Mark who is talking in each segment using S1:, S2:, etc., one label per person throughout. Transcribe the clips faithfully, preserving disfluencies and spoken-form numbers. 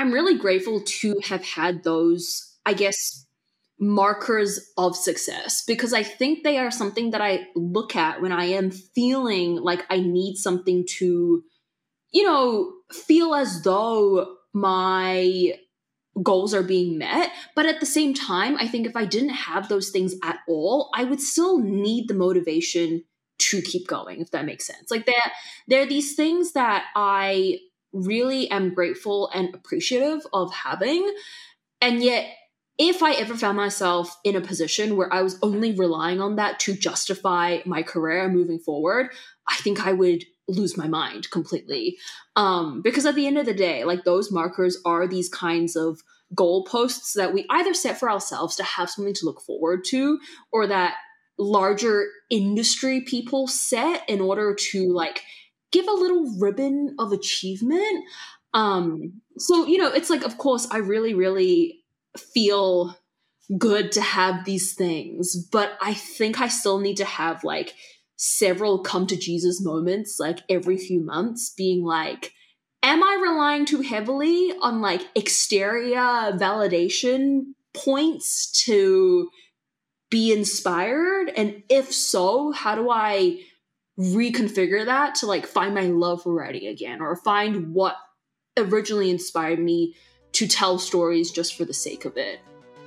S1: I'm really grateful to have had those, I guess, markers of success, because I think they are something that I look at when I am feeling like I need something to, you know, feel as though my goals are being met. But at the same time, I think if I didn't have those things at all, I would still need the motivation to keep going, if that makes sense. Like there, there are these things that I really am grateful and appreciative of having. And yet, if I ever found myself in a position where I was only relying on that to justify my career moving forward, I think I would lose my mind completely. Um, because at the end of the day, like those markers are these kinds of goalposts that we either set for ourselves to have something to look forward to, or that larger industry people set in order to like give a little ribbon of achievement. Um, so, you know, it's like, of course, I really, really feel good to have these things, but I think I still need to have like several come to Jesus moments, like every few months, being like, am I relying too heavily on like exterior validation points to be inspired? And if so, how do I reconfigure that to like find my love for writing again, or find what originally inspired me to tell stories just for the sake of it?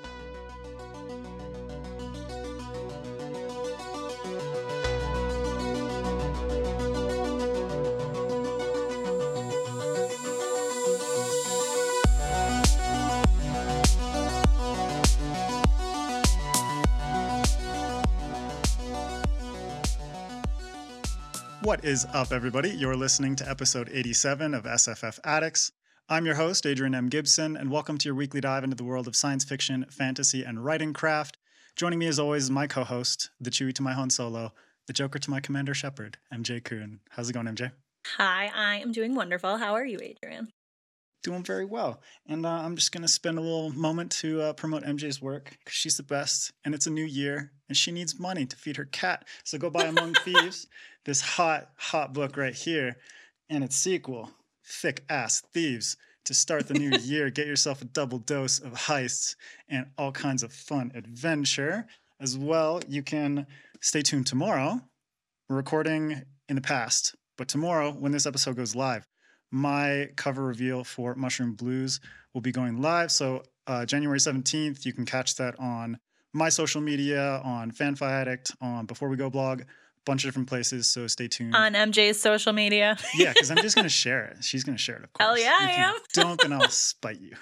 S2: What is up, everybody? You're listening to episode eighty-seven of S F F Addicts. I'm your host, Adrian M. Gibson, and welcome to your weekly dive into the world of science fiction, fantasy, and writing craft. Joining me, as always, is my co-host, the Chewie to my Han Solo, the Joker to my Commander Shepard, M J Kuhn. How's it going, M J?
S3: Hi, I am doing wonderful. How are you, Adrian?
S2: Doing very well. And uh, I'm just going to spend a little moment to uh, promote M J's work, because she's the best, and it's a new year, and she needs money to feed her cat. So go buy Among Thieves, this hot, hot book right here, and its sequel, Thick Ass Thieves. To start the new year, get yourself a double dose of heists and all kinds of fun adventure. As well, you can stay tuned tomorrow. We're recording in the past, but tomorrow, when this episode goes live, my cover reveal for Mushroom Blues will be going live. So uh, January seventeenth, you can catch that on my social media, on FanFi Addict, on Before We Go blog, a bunch of different places. So stay tuned.
S3: On M J's social media.
S2: Yeah, because I'm just going to share it. She's going to share it, of course.
S3: Hell yeah,
S2: if
S3: I am.
S2: Don't, then I'll spite you.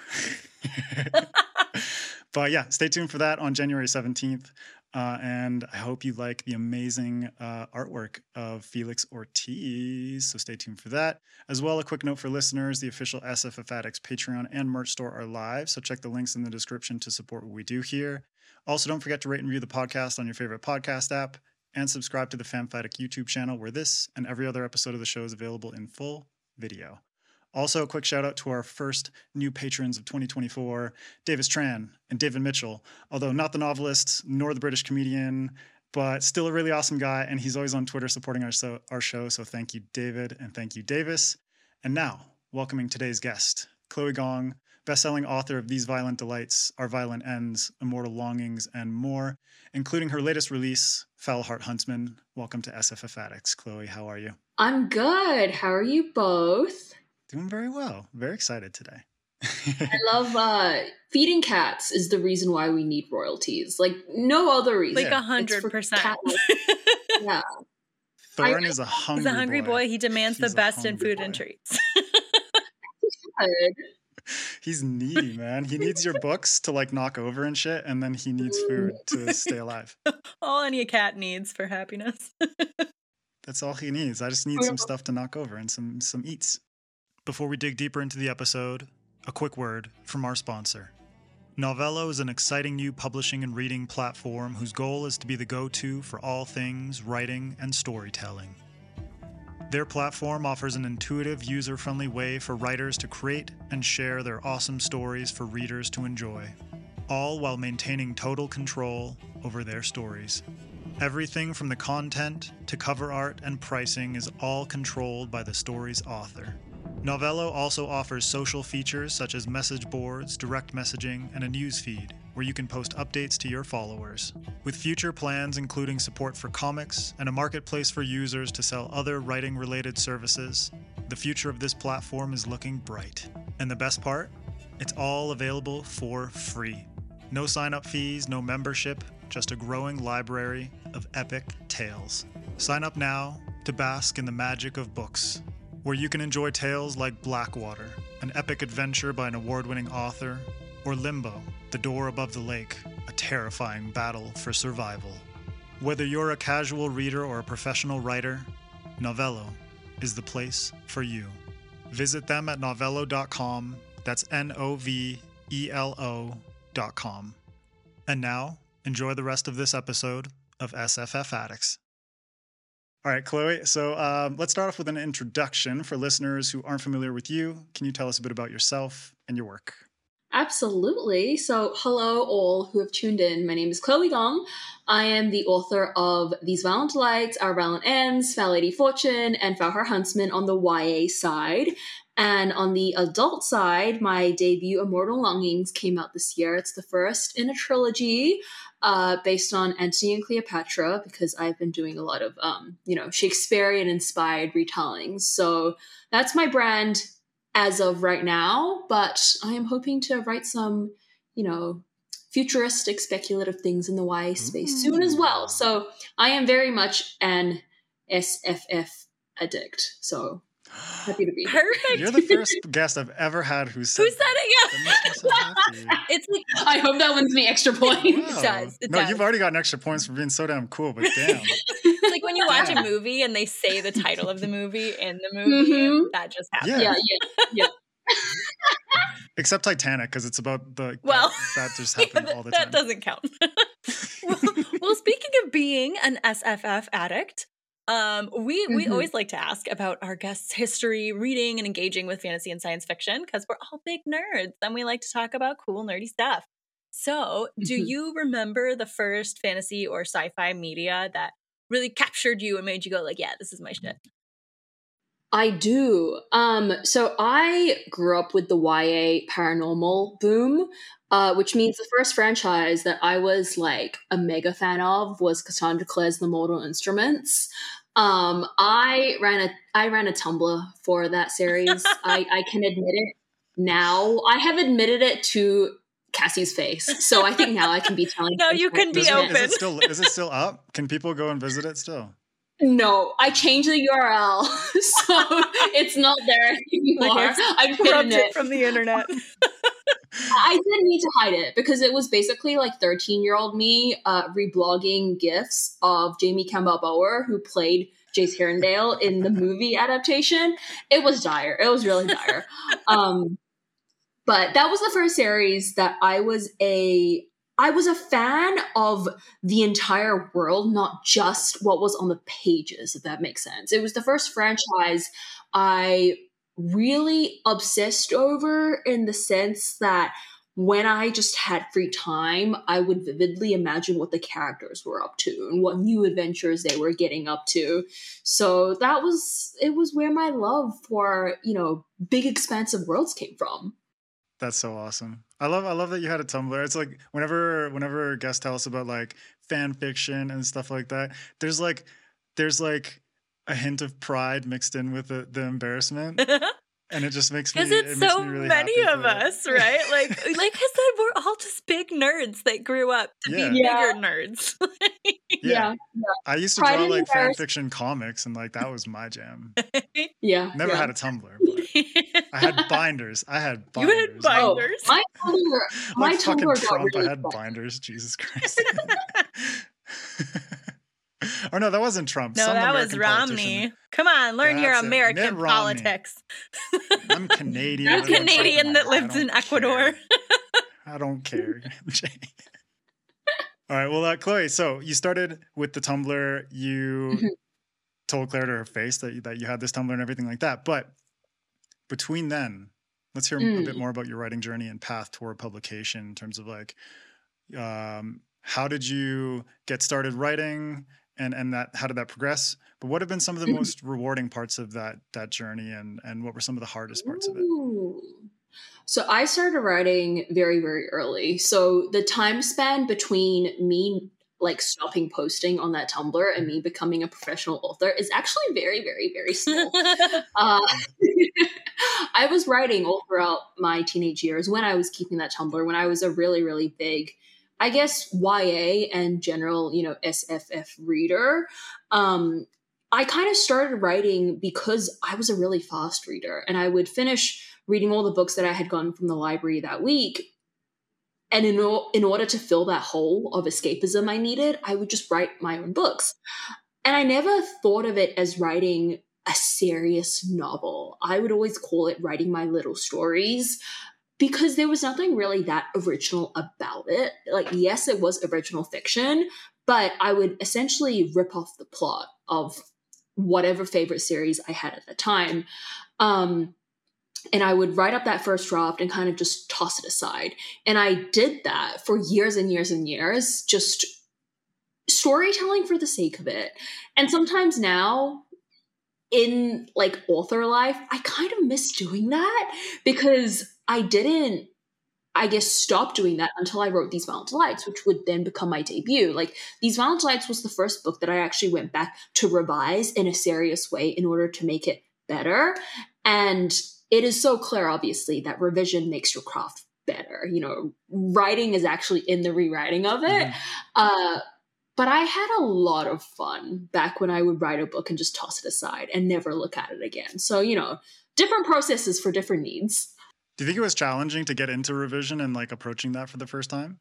S2: But yeah, stay tuned for that on January seventeenth. Uh, and I hope you like the amazing uh, artwork of Felix Ortiz. So stay tuned for that. As well, a quick note for listeners, the official S F F Addicts Patreon and merch store are live. So check the links in the description to support what we do here. Also, don't forget to rate and review the podcast on your favorite podcast app, and subscribe to the FanFi Addict YouTube channel, where this and every other episode of the show is available in full video. Also, a quick shout out to our first new patrons of twenty twenty-four, Davis Tran and David Mitchell. Although not the novelist nor the British comedian, but still a really awesome guy, and he's always on Twitter supporting our, so, our show. So thank you, David, and thank you, Davis. And now, welcoming today's guest, Chloe Gong, best-selling author of These Violent Delights, Our Violent Ends, Immortal Longings, and more, including her latest release, Foul Heart Huntsman. Welcome to S F F Addicts. Chloe, how are you?
S1: I'm good. How are you both?
S2: Doing very well. Very excited today.
S1: I love uh, feeding cats is the reason why we need royalties. Like, no other reason.
S3: Like a hundred percent.
S1: Yeah.
S2: Thorn
S1: I,
S2: is a hungry
S3: He's a hungry boy. boy. He demands
S2: He's
S3: the best in food
S2: boy.
S3: and treats.
S2: He's needy, man. He needs your books to like knock over and shit, and then he needs food to stay alive.
S3: All any cat needs for happiness.
S2: That's all he needs. I just need some stuff to knock over and some some eats. Before we dig deeper into the episode, a quick word from our sponsor. Novello is an exciting new publishing and reading platform whose goal is to be the go-to for all things writing and storytelling. Their platform offers an intuitive, user-friendly way for writers to create and share their awesome stories for readers to enjoy, all while maintaining total control over their stories. Everything from the content to cover art and pricing is all controlled by the story's author. Novello also offers social features such as message boards, direct messaging, and a news feed where you can post updates to your followers. With future plans including support for comics and a marketplace for users to sell other writing-related services, the future of this platform is looking bright. And the best part? It's all available for free. No sign-up fees, no membership, just a growing library of epic tales. Sign up now to bask in the magic of books, where you can enjoy tales like Blackwater, an epic adventure by an award-winning author, or Limbo, The Door Above the Lake, a terrifying battle for survival. Whether you're a casual reader or a professional writer, Novello is the place for you. Visit them at novello dot com. That's N O V E L O dot com. And now, enjoy the rest of this episode of S F F Addicts. All right, Chloe, so um, let's start off with an introduction for listeners who aren't familiar with you. Can you tell us a bit about yourself and your work?
S1: Absolutely. So, hello all who have tuned in. My name is Chloe Gong. I am the author of These Violent Lights, Our Violent Ends, Foul Lady Fortune, and Foul Her Huntsman on the Y A side. And on the adult side, my debut, Immortal Longings, came out this year. It's the first in a trilogy uh, based on Antony and Cleopatra, because I've been doing a lot of, um, you know, Shakespearean-inspired retellings. So that's my brand as of right now, but I am hoping to write some, you know, futuristic, speculative things in the Y A space
S2: Ooh.
S1: soon as well. So I am very much an S F F addict. So happy to be here.
S3: Perfect.
S2: You're the first guest I've ever had who said
S3: Who said
S2: that.
S3: it?
S2: That makes me so happy.
S3: It's like
S1: I hope that wins me extra points.
S2: Wow.
S3: It does, it
S2: no,
S3: does.
S2: you've already gotten extra points for being so damn cool, but damn.
S3: it's like when you watch
S2: Yeah.
S3: a movie and they say the title of the movie in the movie.
S1: Mhm.
S3: That just happened.
S2: Yeah.
S1: Yeah, yeah, yeah.
S2: Except Titanic, because it's about the
S3: Well,
S2: that, that just
S3: Yeah,
S2: happened
S3: that,
S2: all the
S3: that
S2: time.
S3: doesn't count. well, well, speaking of being an S F F addict, um, we we
S1: Mhm.
S3: always like to ask about our guests' history, reading, and engaging with fantasy and science fiction because we're all big nerds and we like to talk about cool, nerdy stuff. So, do
S1: Mhm.
S3: you remember the first fantasy or sci-fi media that really captured you and made you go like, "Yeah, this is my shit"?
S1: I do. Um, so I grew up with the Y A paranormal boom, uh, which means the first franchise that I was like a mega fan of was Cassandra Clare's The Mortal Instruments. Um, I ran a I ran a Tumblr for that series. I, I can admit it now. I have admitted it to Cassie's face, so I think now I can be telling.
S3: Now you can be
S2: Does it-
S3: open.
S2: Is it still is it still up? Can people go and visit it still?
S1: No, I changed the U R L, so it's not there anymore.
S3: Like, it's
S1: I've hidden
S3: Corrupted
S1: it.
S3: from the internet.
S1: I did need to hide it because it was basically like thirteen-year-old me uh, reblogging GIFs of Jamie Campbell Bower, who played Jace Herondale in the movie adaptation. It was dire. It was really dire. Um, but that was the first series that I was a I was a fan of the entire world, not just what was on the pages, if that makes sense. It was the first franchise I really obsessed over in the sense that when I just had free time, I would vividly imagine what the characters were up to and what new adventures they were getting up to. So that was, it was where my love for, you know, big expansive worlds came from.
S2: That's so awesome. I love I love that you had a Tumblr. It's like whenever whenever guests tell us about like fan fiction and stuff like that, there's like there's like a hint of pride mixed in with the, the embarrassment. And it just makes me
S3: Because it's
S2: it makes
S3: so
S2: me really
S3: many
S2: happy
S3: of
S2: for-
S3: us, right? Like, like I said, we're all just big nerds that grew up to
S2: Yeah.
S3: be
S1: Yeah.
S3: bigger nerds.
S2: Yeah. I used to
S1: Pride
S2: draw
S1: and
S2: like fan
S1: embarrassment.
S2: fiction comics and like that was my jam.
S1: Yeah.
S2: Never
S1: yeah.
S2: had a Tumblr, but I had binders. I had
S3: You
S2: binders.
S3: had binders.
S1: Oh, my Tumblr, my
S2: like fucking
S1: Tumblr got
S2: Trump,
S1: really
S2: I had
S1: fun.
S2: binders. Jesus Christ. Or no, that wasn't Trump.
S3: No,
S2: Some
S3: that was
S2: American
S3: Romney.
S2: politician.
S3: Come on, learn your
S2: That's it.
S3: American
S2: Mitt Romney.
S3: politics.
S2: I'm Canadian.
S3: I'm
S2: I don't
S3: Canadian
S2: care.
S3: that
S2: I
S3: lives
S2: don't
S3: in Ecuador.
S2: care. I don't care. M J. All right. Well, uh, Chloe, so you started with the Tumblr. You
S1: Mhm.
S2: told Claire to her face that you, that you had this Tumblr and everything like that. But between then, let's hear a
S1: Mm.
S2: bit more about your writing journey and path toward publication in terms of like, um, how did you get started writing and and that how did that progress? But what have been some of the most rewarding parts of that that journey, and and what were some of the hardest parts of it?
S1: Ooh. So I started writing very, very early. So the time span between me like stopping posting on that Tumblr and me becoming a professional author is actually very, very, very small. uh, I was writing all throughout my teenage years when I was keeping that Tumblr, when I was a really, really big, I guess, Y A and general, you know, S F F reader. Um, I kind of started writing because I was a really fast reader, and I would finish reading all the books that I had gotten from the library that week. And in, o- in order to fill that hole of escapism I needed, I would just write my own books. And I never thought of it as writing a serious novel. I would always call it writing my little stories because there was nothing really that original about it. Like, yes, it was original fiction, but I would essentially rip off the plot of whatever favorite series I had at the time. Um, and I would write up that first draft and kind of just toss it aside. And I did that for years and years and years, just storytelling for the sake of it. And sometimes now in like author life, I kind of miss doing that because I didn't, I guess, stop doing that until I wrote These Violent Delights, which would then become my debut. Like, These Violent Delights was the first book that I actually went back to revise in a serious way in order to make it better. And it is so clear, obviously, that revision makes your craft better. You know, writing is actually in the rewriting of it. Mm-hmm. Uh, but I had a lot of fun back when I would write a book and just toss it aside and never look at it again. So, you know, different processes for different needs.
S2: Do you think it was challenging to get into revision and like approaching that for the first time?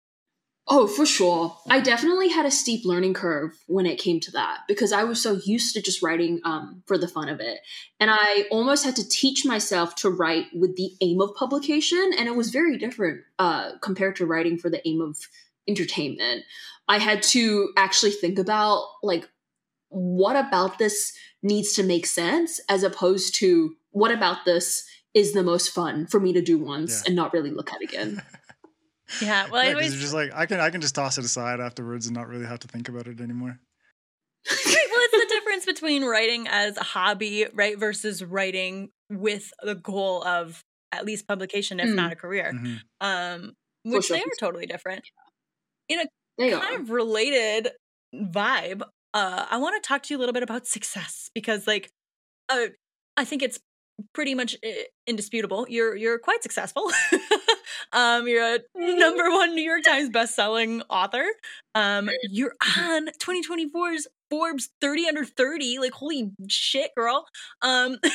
S1: Oh, for sure. I definitely had a steep learning curve when it came to that because I was so used to just writing um, for the fun of it. And I almost had to teach myself to write with the aim of publication. And it was very different uh, compared to writing for the aim of entertainment. I had to actually think about, like, what about this needs to make sense as opposed to what about this is the most fun for me to do once yeah. and not really look at again.
S3: Yeah, well,
S2: yeah,
S3: I was
S2: you're just like I can I can just toss it aside afterwards and not really have to think about it anymore.
S3: Right, well, it's the difference between writing as a hobby, right, versus writing with the goal of at least publication, if mm. not a career, mm-hmm. um, which sure. they are totally different. In a they kind are. of related vibe, uh, I want to talk to you a little bit about success because, like, uh, I think it's pretty much indisputable. You're you're quite successful. um, you're a number one New York Times bestselling author. Um, you're on twenty twenty-four's Forbes thirty under thirty. Like, holy shit, girl. Um, so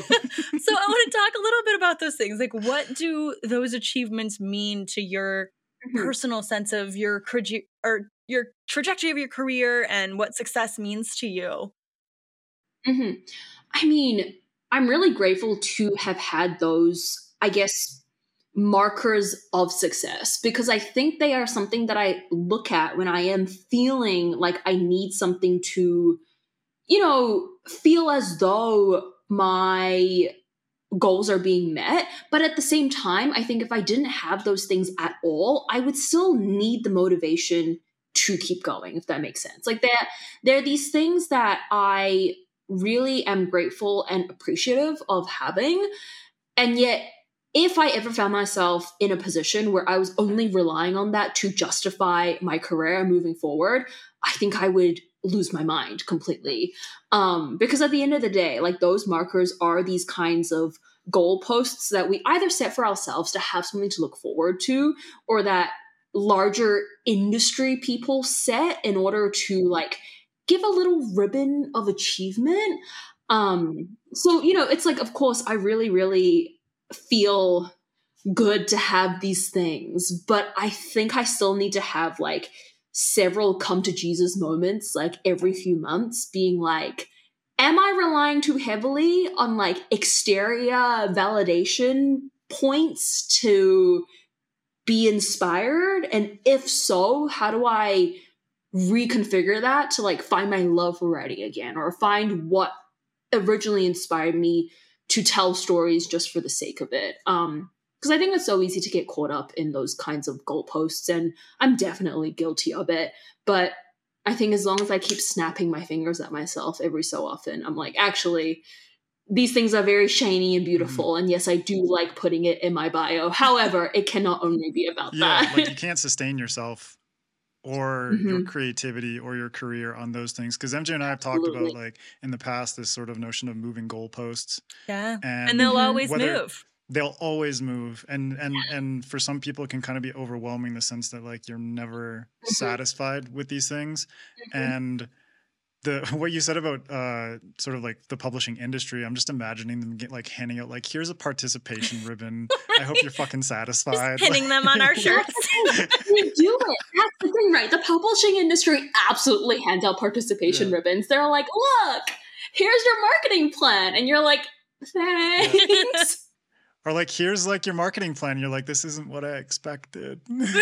S3: I want to talk a little bit about those things. Like, what do those achievements mean to your mm-hmm. personal sense of your or your trajectory of your career and what success means to you?
S1: Mm-hmm. I mean, I'm really grateful to have had those, I guess, markers of success because I think they are something that I look at when I am feeling like I need something to, you know, feel as though my goals are being met. But at the same time, I think if I didn't have those things at all, I would still need the motivation to keep going, if that makes sense. Like, there, there are these things that I really am grateful and appreciative of having. And yet, if I ever found myself in a position where I was only relying on that to justify my career moving forward, I think I would lose my mind completely. Um, because at the end of the day, like, those markers are these kinds of goalposts that we either set for ourselves to have something to look forward to, or that larger industry people set in order to, like, give a little ribbon of achievement. Um, so, you know, it's like, of course, I really, really feel good to have these things, but I think I still need to have like several come to Jesus moments, like every few months, being like, am I relying too heavily on like exterior validation points to be inspired? And if so, how do I reconfigure that to like find my love for writing again, or find what originally inspired me to tell stories just for the sake of it? Um, because I think it's so easy to get caught up in those kinds of goalposts, and I'm definitely guilty of it. But I think as long as I keep snapping my fingers at myself every so often, I'm like, actually, these things are very shiny and beautiful. Mm-hmm. And yes, I do like putting it in my bio. However, it cannot only be about
S2: yeah,
S1: that.
S2: Like you can't sustain yourself or mm-hmm. your creativity or your career on those things. Because M J and I have talked Absolutely. about, like, in the past, this sort of notion of moving goalposts.
S3: Yeah. And, and they'll mm-hmm. always
S2: whether,
S3: move.
S2: They'll always move. And, and, and for some people, it can kind of be overwhelming, the sense that, like, you're never mm-hmm. satisfied with these things. Mm-hmm. And the what you said about uh, sort of like the publishing industry, I'm just imagining them get, like, handing out, like, here's a participation ribbon. Right. I hope you're fucking satisfied.
S3: Just pinning them on our shirts.
S1: We do it. That's the thing, right? The publishing industry absolutely hands out participation yeah. ribbons. They're like, look, here's your marketing plan. And you're like, thanks.
S2: Yeah. Or like, here's like your marketing plan. You're like, this isn't what I expected.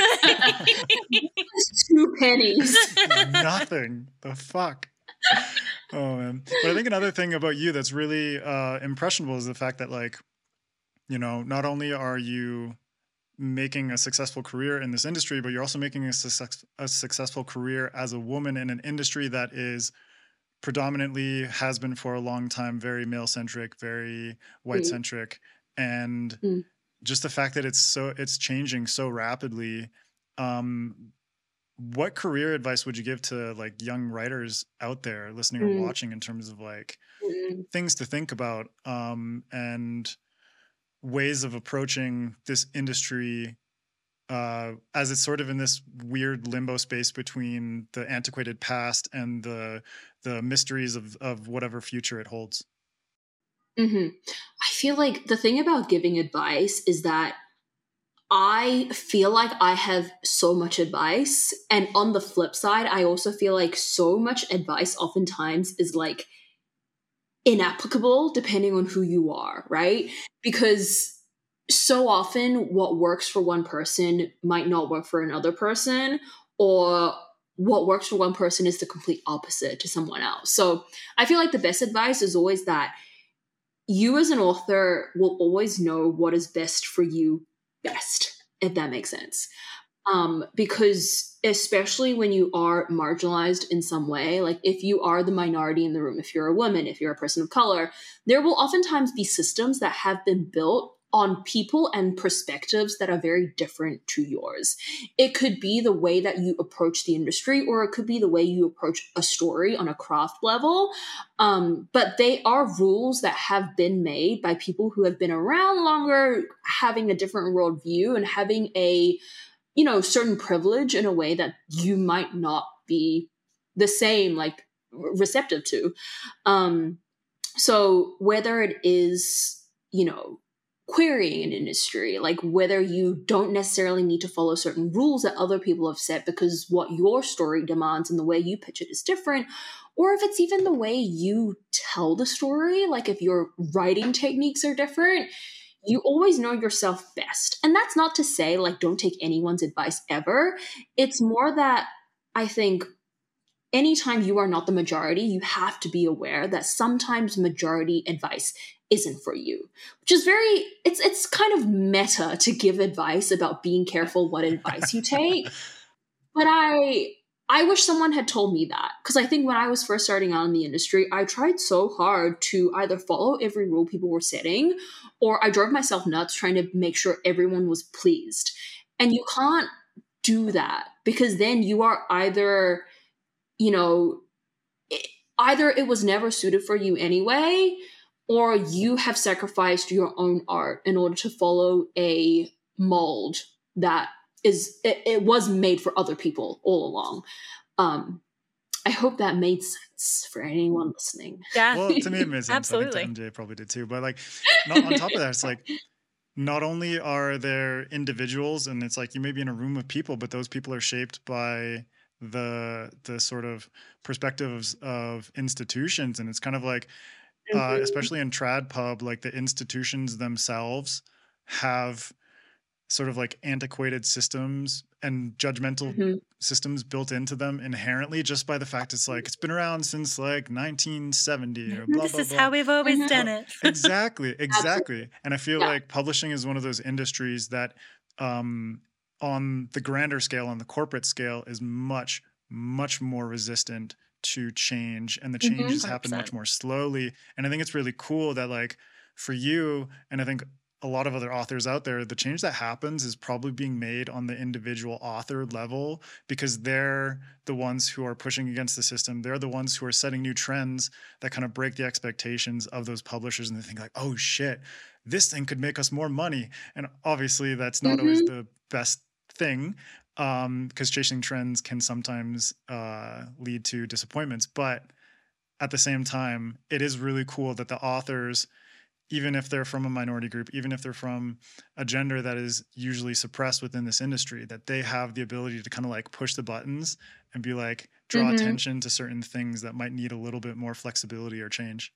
S1: Two pennies.
S2: Nothing. The fuck. Oh man. But I think another thing about you that's really uh, impressionable is the fact that, like, you know, not only are you making a successful career in this industry, but you're also making a, success, a successful career as a woman in an industry that is predominantly, has been for a long time, very male-centric, very white-centric. Mm. And mm. just the fact that it's so it's changing so rapidly. Um, what career advice would you give to, like, young writers out there listening mm. or watching, in terms of, like, mm. things to think about um, and ways of approaching this industry uh, as it's sort of in this weird limbo space between the antiquated past and the the mysteries of of whatever future it holds?
S1: Mm-hmm. I feel like the thing about giving advice is that I feel like I have so much advice. And on the flip side, I also feel like so much advice oftentimes is, like, inapplicable depending on who you are, right? Because so often what works for one person might not work for another person, or what works for one person is the complete opposite to someone else. So I feel like the best advice is always that you as an author will always know what is best for you best, if that makes sense. Um, because especially when you are marginalized in some way, like if you are the minority in the room, if you're a woman, if you're a person of color, there will oftentimes be systems that have been built on people and perspectives that are very different to yours. It could be the way that you approach the industry, or it could be the way you approach a story on a craft level. Um, but they are rules that have been made by people who have been around longer, having a different worldview and having a, you know, certain privilege in a way that you might not be the same, like, receptive to. Um, so whether it is, you know, querying an industry, like whether you don't necessarily need to follow certain rules that other people have set because what your story demands and the way you pitch it is different, or if it's even the way you tell the story, like if your writing techniques are different, you always know yourself best. And that's not to say, like, don't take anyone's advice ever. It's more that I think anytime you are not the majority, you have to be aware that sometimes majority advice isn't for you, which is very, it's it's kind of meta to give advice about being careful what advice you take. But I I wish someone had told me that, because I think when I was first starting out in the industry, I tried so hard to either follow every rule people were setting, or I drove myself nuts trying to make sure everyone was pleased. And you can't do that, because then you are either, you know, either it was never suited for you anyway, or you have sacrificed your own art in order to follow a mold that is, it, it was made for other people all along. Um, I hope that made sense for anyone listening.
S3: Yeah.
S2: Well, to me, it made sense.
S3: Absolutely.
S2: I think to M J probably did too. But, like, not, on top of that, it's like, not only are there individuals, and it's like you may be in a room of people, but those people are shaped by the the sort of perspectives of institutions. And it's kind of like, Uh, especially in trad pub, like the institutions themselves have sort of like antiquated systems and judgmental mm-hmm. systems built into them inherently, just by the fact it's like, it's been around since like nineteen seventy or blah,
S3: this
S2: blah,
S3: is
S2: blah.
S3: how we've always mm-hmm. done it.
S2: Exactly. Exactly. And I feel
S1: yeah.
S2: like publishing is one of those industries that um, on the grander scale, on the corporate scale, is much much more resistant to change, and the changes
S3: Mm-hmm.
S2: happen much more slowly. And I think it's really cool that, like, for you, and I think a lot of other authors out there, the change that happens is probably being made on the individual author level, because they're the ones who are pushing against the system. They're the ones who are setting new trends that kind of break the expectations of those publishers, and they think like, oh shit, this thing could make us more money. And obviously that's not mm-hmm. always the best thing, um, because chasing trends can sometimes uh, lead to disappointments. But at the same time, it is really cool that the authors, even if they're from a minority group, even if they're from a gender that is usually suppressed within this industry, that they have the ability to kind of like push the buttons and be like, draw mm-hmm. attention to certain things that might need a little bit more flexibility or change.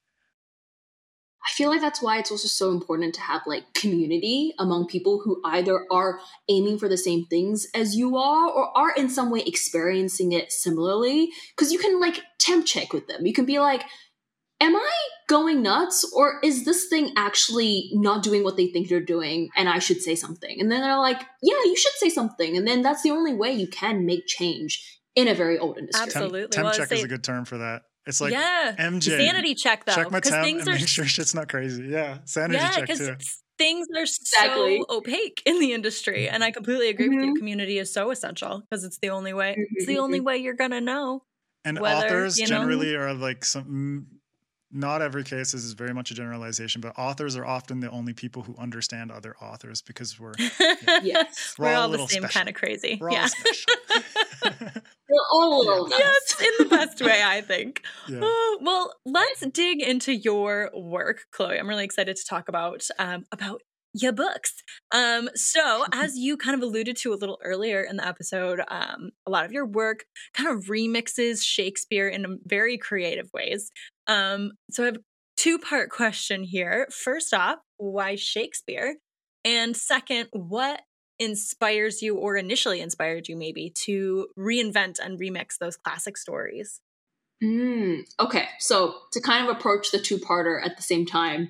S1: I feel like that's why it's also so important to have like community among people who either are aiming for the same things as you are or are in some way experiencing it similarly. Because you can like temp check with them. You can be like, am I going nuts, or is this thing actually not doing what they think they're doing and I should say something? And then they're like, yeah, you should say something. And then that's the only way you can make change in a very old industry.
S3: Absolutely.
S2: Temp, temp
S3: well,
S2: check
S3: say,
S2: is a good term for that. It's like,
S3: yeah,
S2: M J.
S3: Sanity check, though.
S2: Check my temp
S3: things
S2: and
S3: are,
S2: make sure shit's not crazy. Yeah, sanity
S3: yeah,
S2: check too.
S3: because things are
S1: exactly.
S3: so opaque in the industry. And I completely agree
S1: mm-hmm.
S3: with you. Community is so essential because it's the only way. Mm-hmm. It's the only way you're going to know.
S2: And
S3: whether,
S2: authors
S3: you know,
S2: generally are like some... Not every case, this is very much a generalization, but authors are often the only people who understand other authors because we're
S3: yeah. yes.
S2: we're,
S3: we're
S2: all,
S3: all the same kind of crazy.
S2: We're
S3: yeah.
S2: all special.
S1: We're all a little
S3: yeah. Yes, in the best way, I think.
S2: Yeah.
S3: Oh, well, let's dig into your work, Chloe. I'm really excited to talk about um, about your books. Um, so as you kind of alluded to a little earlier in the episode, um, a lot of your work kind of remixes Shakespeare in very creative ways. Um, so I have a two-part question here. First off, why Shakespeare? And second, what inspires you, or initially inspired you maybe, to reinvent and remix those classic stories?
S1: Mm, okay, so to kind of approach the two-parter at the same time,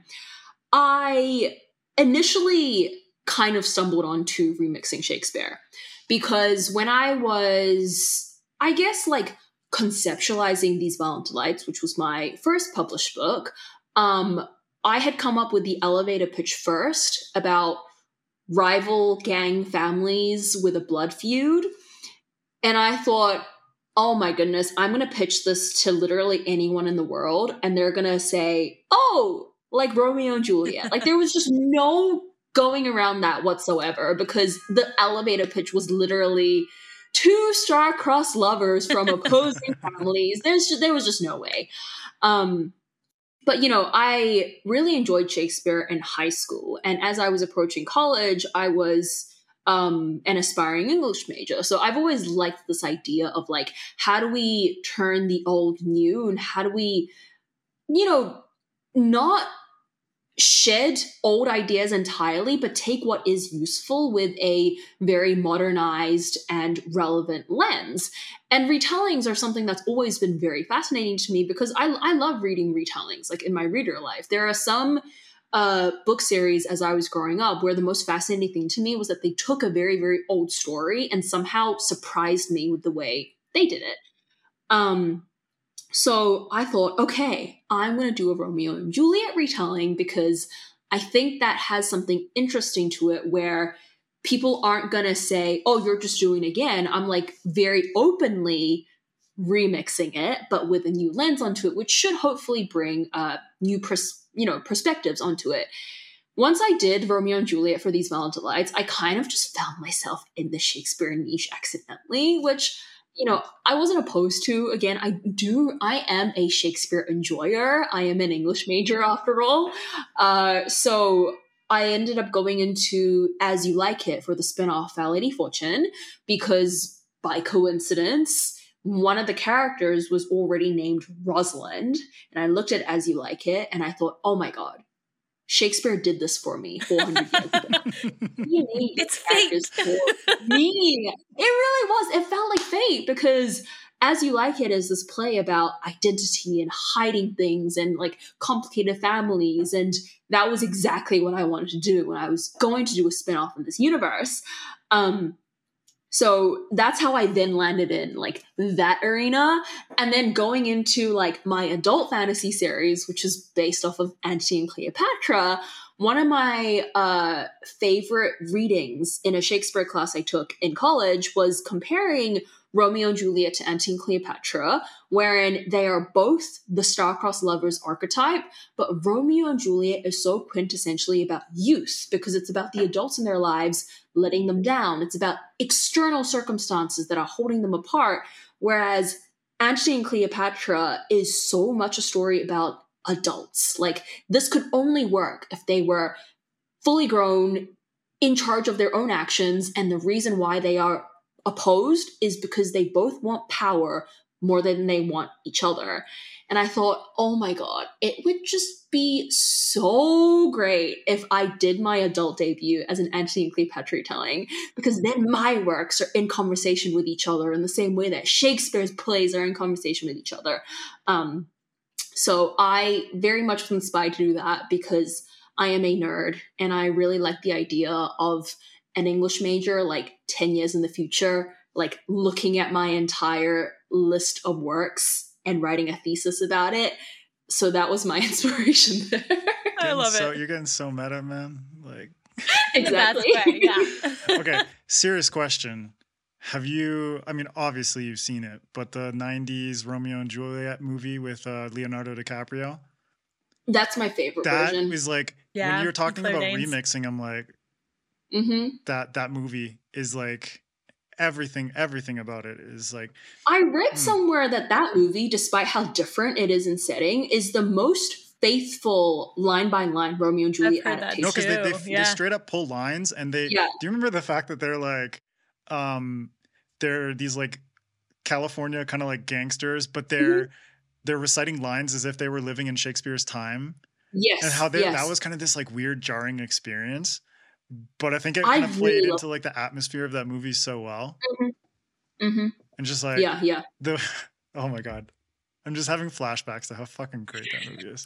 S1: I initially kind of stumbled onto remixing Shakespeare because when I was, I guess, like conceptualizing These Violent Delights, which was my first published book, um, I had come up with the elevator pitch first about rival gang families with a blood feud. And I thought, oh my goodness, I'm going to pitch this to literally anyone in the world. And they're going to say, oh, like Romeo and Juliet. Like there was just no going around that whatsoever because the elevator pitch was literally two star-crossed lovers from opposing families. There's just, there was just no way. Um, but, you know, I really enjoyed Shakespeare in high school. And as I was approaching college, I was um, an aspiring English major. So I've always liked this idea of like, how do we turn the old new and how do we, you know, not shed old ideas entirely, but take what is useful with a very modernized and relevant lens. And retellings are something that's always been very fascinating to me because I, I love reading retellings, like in my reader life. There are some uh, book series as I was growing up where the most fascinating thing to me was that they took a very, very old story and somehow surprised me with the way they did it. Um, So I thought, okay, I'm going to do a Romeo and Juliet retelling because I think that has something interesting to it where people aren't going to say, oh, you're just doing it again. I'm like very openly remixing it, but with a new lens onto it, which should hopefully bring uh, new pers- you know, perspectives onto it. Once I did Romeo and Juliet for These Violent Delights, I kind of just found myself in the Shakespeare niche accidentally, which, you know, I wasn't opposed to. Again, I do, I am a Shakespeare enjoyer. I am an English major after all. Uh, so I ended up going into As You Like It for the spinoff Our Lady Fortune because by coincidence, one of the characters was already named Rosalind. And I looked at As You Like It and I thought, oh my God, Shakespeare did this for me four hundred years ago.
S3: It's fate.
S1: For me. It really was. It felt like fate because As You Like It is this play about identity and hiding things and like complicated families. And that was exactly what I wanted to do when I was going to do a spinoff in this universe. Um, So that's how I then landed in like that arena. And then going into like my adult fantasy series, which is based off of Antony and Cleopatra, one of my uh, favorite readings in a Shakespeare class I took in college was comparing Romeo and Juliet to Antony and Cleopatra, wherein they are both the star-crossed lovers archetype, but Romeo and Juliet is so quintessentially about youth because it's about the adults in their lives letting them down. It's about external circumstances that are holding them apart, whereas Antony and Cleopatra is so much a story about adults. Like, this could only work if they were fully grown, in charge of their own actions, and the reason why they are opposed is because they both want power more than they want each other. And I thought, oh my God, it would just be so great if I did my adult debut as an Antony and Cleopatra telling, because then my works are in conversation with each other in the same way that Shakespeare's plays are in conversation with each other. Um, so I very much was inspired to do that because I am a nerd and I really like the idea of an English major like ten years in the future, like looking at my entire list of works and writing a thesis about it. So that was my inspiration there.
S3: I love
S2: so,
S3: it.
S2: You're getting so meta, man. Like
S1: exactly.
S3: Way, yeah.
S2: Okay, serious question. Have you, I mean, obviously you've seen it, but the nineties Romeo and Juliet movie with uh, Leonardo DiCaprio?
S1: That's my favorite
S2: that
S1: version.
S2: That was like,
S3: yeah,
S2: when you're talking about
S3: Danes.
S2: remixing, I'm like,
S1: mm-hmm.
S2: that that movie is like, everything, everything about it is like.
S1: I read mm. somewhere that that movie, despite how different it is in setting, is the most faithful line by line Romeo and Juliet adaptation.
S2: No, because they, they,
S3: yeah.
S2: they straight up pull lines and they,
S1: yeah.
S2: do you remember the fact that they're like, um, they're these like California kind of like gangsters, but they're, mm-hmm. they're reciting lines as if they were living in Shakespeare's time.
S1: Yes.
S2: And how they,
S1: yes.
S2: that was kind of this like weird jarring experience. But I think it kind I of played really into like the atmosphere of that movie so well.
S1: Mm-hmm. Mm-hmm.
S2: And just like,
S1: yeah, yeah.
S2: The, oh my God. I'm just having flashbacks to how fucking great that movie is.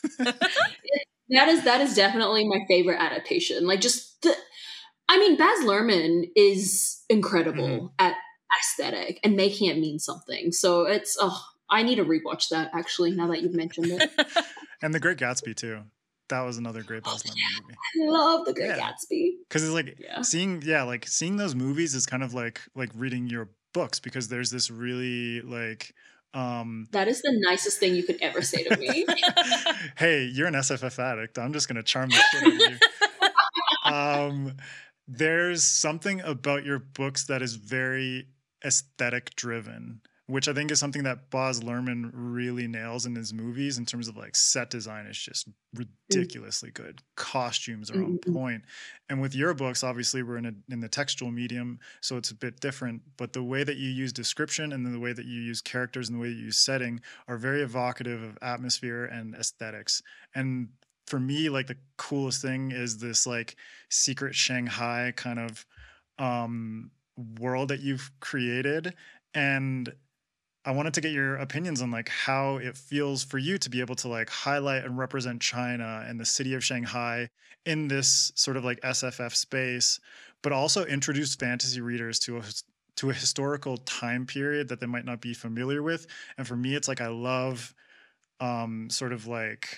S1: that is, that is definitely my favorite adaptation. Like just the, I mean, Baz Luhrmann is incredible mm-hmm. at aesthetic and making it mean something. So it's, oh, I need to rewatch that actually, now that you've mentioned it.
S2: And The Great Gatsby too. That was another great Baz Luhrmann
S1: oh, yeah.
S2: movie.
S1: I love The Great
S2: yeah.
S1: Gatsby.
S2: Because it's like
S1: yeah.
S2: seeing, yeah, like seeing those movies is kind of like like reading your books because there's this really like. Um,
S1: that is the nicest thing you could ever say to me.
S2: Hey, you're an S F F addict. I'm just gonna charm the shit out of you. um, there's something about your books that is very aesthetic driven, which I think is something that Baz Luhrmann really nails in his movies in terms of like set design is just ridiculously good. Costumes are on point. And with your books, obviously we're in a, in the textual medium, so it's a bit different, but the way that you use description and the way that you use characters and the way you use setting are very evocative of atmosphere and aesthetics. And for me, like the coolest thing is this like secret Shanghai kind of um, world that you've created. And I wanted to get your opinions on like how it feels for you to be able to like highlight and represent China and the city of Shanghai in this sort of like S F F space, but also introduce fantasy readers to a, to a historical time period that they might not be familiar with. And for me, it's like I love um, sort of like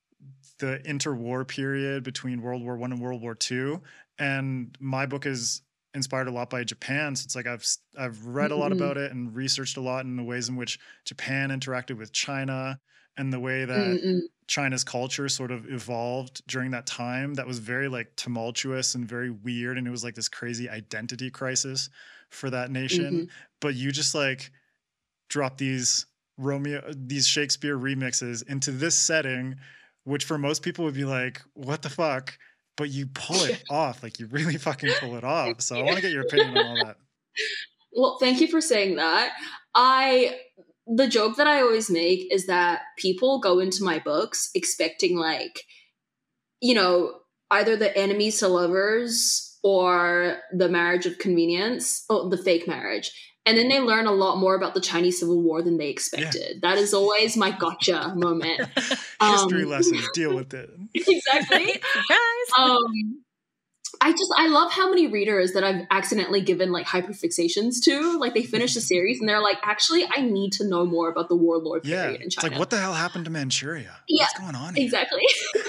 S2: the interwar period between World War One and World War Two. And my book is inspired a lot by Japan. So it's like I've I've read a lot about it and researched a lot in the ways in which Japan interacted with China and the way that Mm-mm. China's culture sort of evolved during that time. That was very like tumultuous and very weird. And it was like this crazy identity crisis for that nation. Mm-hmm. But you just like drop these Romeo, these Shakespeare remixes into this setting, which for most people would be like, what the fuck? But you pull it off, like you really fucking pull it off. So I want to get your opinion on all that.
S1: Well, thank you for saying that. I, the joke that I always make is that people go into my books expecting like, you know, either the enemies to lovers or the marriage of convenience, or the fake marriage. And then they learn a lot more about the Chinese Civil War than they expected. Yeah. That is always my gotcha moment.
S2: History um, lesson, deal with it.
S1: Exactly.
S3: Guys.
S1: Um, I just, I love how many readers that I've accidentally given like hyperfixations to. Like they finish the series and they're like, actually, I need to know more about the warlord
S2: yeah.
S1: period in China.
S2: It's like, what the hell happened to Manchuria?
S1: Yeah,
S2: what's going on here?
S1: Exactly.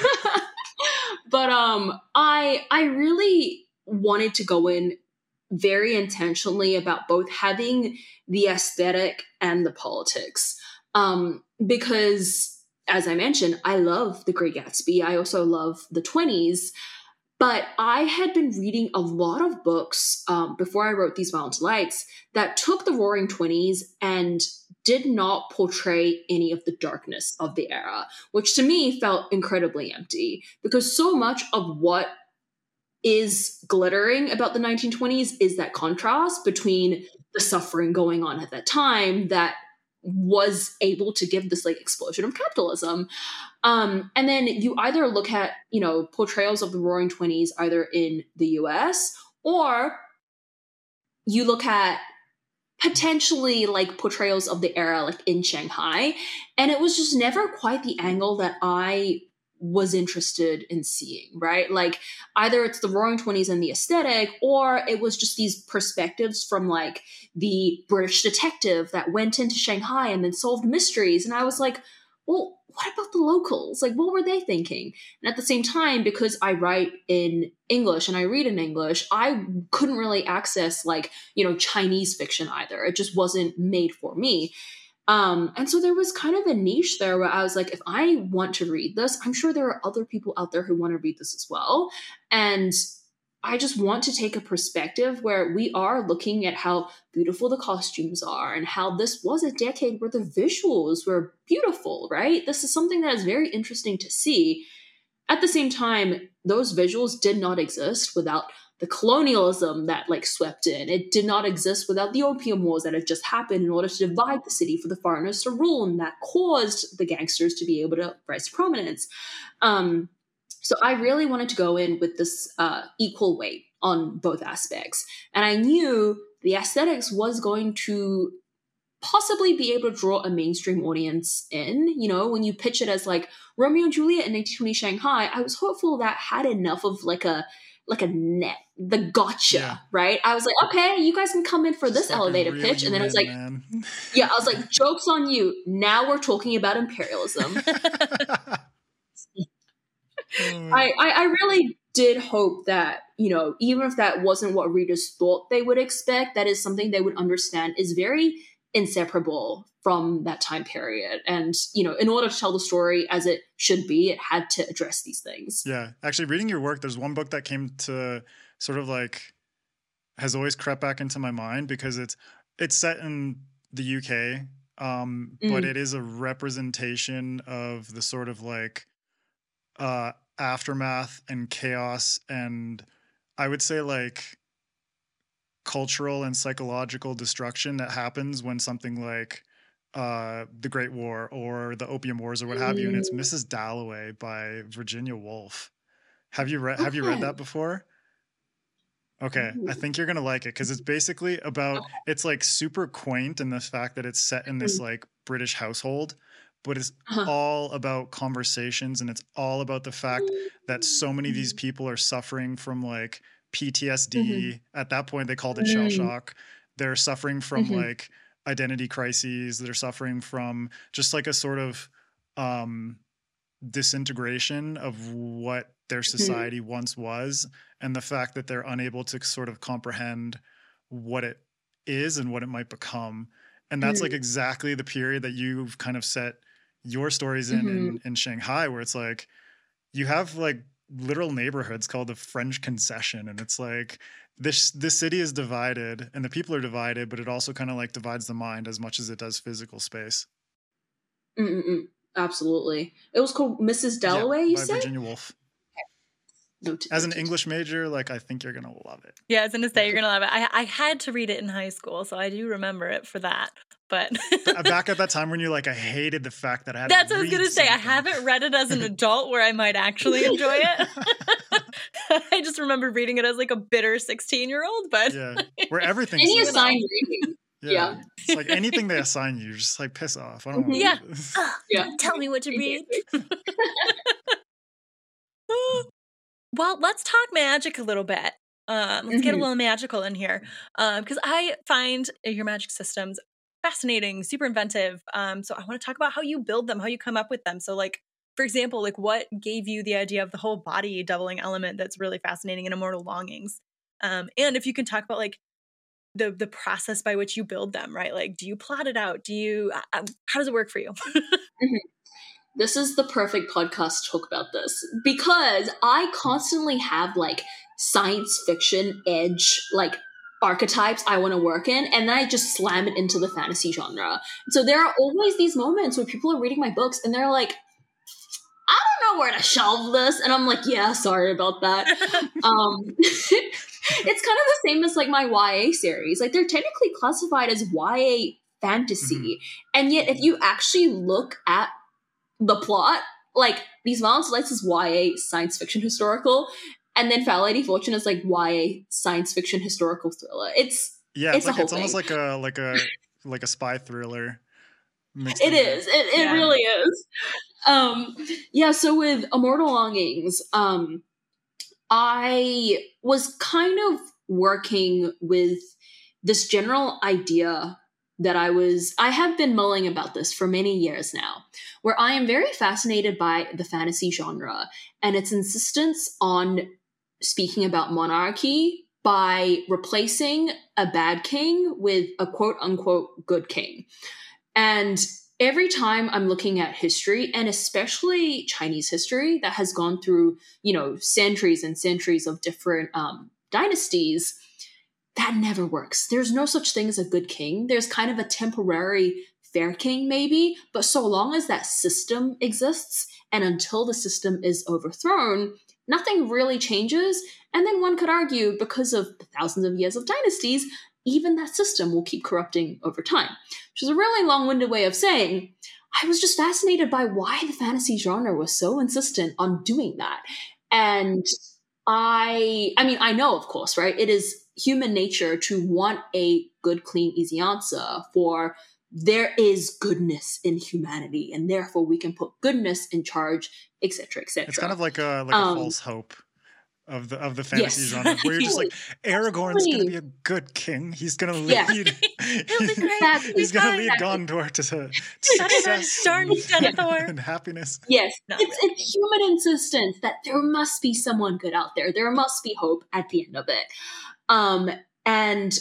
S1: But um, I I really wanted to go in very intentionally about both having the aesthetic and the politics. Um, because as I mentioned, I love The Great Gatsby. I also love the twenties. But I had been reading a lot of books um, before I wrote These Violent Delights that took the Roaring Twenties and did not portray any of the darkness of the era, which to me felt incredibly empty because so much of what is glittering about the nineteen twenties is that contrast between the suffering going on at that time that was able to give this like explosion of capitalism. Um, and then you either look at, you know, portrayals of the Roaring Twenties either in the U S or you look at potentially like portrayals of the era like in Shanghai. And it was just never quite the angle that I was interested in seeing, right? Like either it's the Roaring Twenties and the aesthetic, or it was just these perspectives from like the British detective that went into Shanghai and then solved mysteries. And I was like, well, what about the locals? Like, what were they thinking? And at the same time, because I write in English and I read in English, I couldn't really access like, you know, Chinese fiction either. It just wasn't made for me. Um, and so there was kind of a niche there where I was like, if I want to read this, I'm sure there are other people out there who want to read this as well. And I just want to take a perspective where we are looking at how beautiful the costumes are and how this was a decade where the visuals were beautiful, right? This is something that is very interesting to see. At the same time, those visuals did not exist without the colonialism that like swept in. It did not exist without the opium wars that had just happened in order to divide the city for the foreigners to rule, and that caused the gangsters to be able to rise to prominence. Um, so I really wanted to go in with this uh, equal weight on both aspects. And I knew the aesthetics was going to possibly be able to draw a mainstream audience in. You know, when you pitch it as like Romeo and Juliet in nineteen twenty Shanghai, I was hopeful that had enough of like a like a net, the gotcha, yeah. right? I was like, okay, you guys can come in for this elevator pitch. And then I was like, man. yeah, I was like, joke's on you. Now we're talking about imperialism. I, I, I really did hope that, you know, even if that wasn't what readers thought they would expect, that is something they would understand is very inseparable from that time period. And, you know, in order to tell the story as it should be, it had to address these things.
S2: Yeah. Actually, reading your work, there's one book that came to sort of like, has always crept back into my mind because it's, it's set in the U K, um, mm. but it is a representation of the sort of like, uh, aftermath and chaos and I would say like cultural and psychological destruction that happens when something like uh, the Great War or the Opium Wars or what have you, and it's Missus Dalloway by Virginia Woolf. Have you read? Okay. Have you read that before? Okay, I think you're gonna like it because it's basically about. It's like super quaint in the fact that it's set in this like British household, but it's uh-huh. all about conversations and it's all about the fact that so many of these people are suffering from like P T S D. Mm-hmm. At that point, they called it shell shock. They're suffering from mm-hmm. like identity crises. They're suffering from just like a sort of um, disintegration of what their society mm-hmm. once was, and the fact that they're unable to sort of comprehend what it is and what it might become. And that's mm-hmm. like exactly the period that you've kind of set your stories in, mm-hmm. in in Shanghai, where it's like you have like literal neighborhoods called the French Concession, and it's like this this city is divided and the people are divided, but it also kind of like divides the mind as much as it does physical space.
S1: Mm-mm-mm. Absolutely. It was called Missus Dalloway, yeah, you
S2: by
S1: said?
S2: Virginia Woolf. Noted, as an noted. English major, like I think you're gonna love it.
S3: Yeah, I was gonna say you're gonna love it. I I had to read it in high school, so I do remember it for that. But
S2: back at that time when you're like, I hated the fact that I had
S3: That's
S2: to
S3: what I was gonna say.
S2: Something.
S3: I haven't read it as an adult where I might actually enjoy it. I just remember reading it as like a bitter sixteen year old, but
S2: yeah, where everything's
S1: any assigned reading. Yeah.
S2: yeah. It's like anything they assign you, you're just like piss off. I don't want
S3: yeah.
S2: to
S3: uh, yeah. Tell me what to read. Well, let's talk magic a little bit. Um, let's mm-hmm. get a little magical in here, because um, I find your magic systems fascinating, super inventive. Um, so I want to talk about how you build them, how you come up with them. So, like, for example, like what gave you the idea of the whole body doubling element that's really fascinating in Immortal Longings? Um, and if you can talk about like the the process by which you build them, right? Like, do you plot it out? Do you? Uh, how does it work for you?
S1: mm-hmm. This is the perfect podcast to talk about this, because I constantly have like science fiction edge, like archetypes I want to work in, and then I just slam it into the fantasy genre. So there are always these moments where people are reading my books and they're like, I don't know where to shelve this. And I'm like, yeah, sorry about that. um, it's kind of the same as like my Y A series. Like they're technically classified as Y A fantasy. Mm-hmm. And yet if you actually look at the plot, like these Violence Lights is Y A science fiction historical, and then Foul Lady Fortune is like Y A science fiction historical thriller. It's
S2: yeah,
S1: it's,
S2: it's, like,
S1: a whole
S2: it's
S1: thing.
S2: almost like a like a like a spy thriller.
S1: It is. It, it yeah. really is. Um, yeah. So with Immortal Longings, um, I was kind of working with this general idea that I was, I have been mulling about this for many years now, where I am very fascinated by the fantasy genre and its insistence on speaking about monarchy by replacing a bad king with a quote unquote good king. And every time I'm looking at history, and especially Chinese history that has gone through, you know, centuries and centuries of different um, dynasties, that never works. There's no such thing as a good king. There's kind of a temporary fair king maybe, but so long as that system exists and until the system is overthrown, nothing really changes. And then one could argue, because of the thousands of years of dynasties, even that system will keep corrupting over time, which is a really long-winded way of saying I was just fascinated by why the fantasy genre was so insistent on doing that. And I, I mean, I know, of course, right? It is human nature to want a good, clean, easy answer for there is goodness in humanity, and therefore we can put goodness in charge, et cetera, et cetera.
S2: It's kind of like a like
S1: um,
S2: a false hope of the of the fantasy
S1: yes.
S2: genre, where you're just like, Aragorn's going to be a good king. He's going to lead.
S1: Yeah.
S2: he's
S1: exactly.
S2: he's going to lead Gondor to, to success and, and happiness.
S1: Yes, it's, it's human insistence that there must be someone good out there. There must be hope at the end of it. Um, and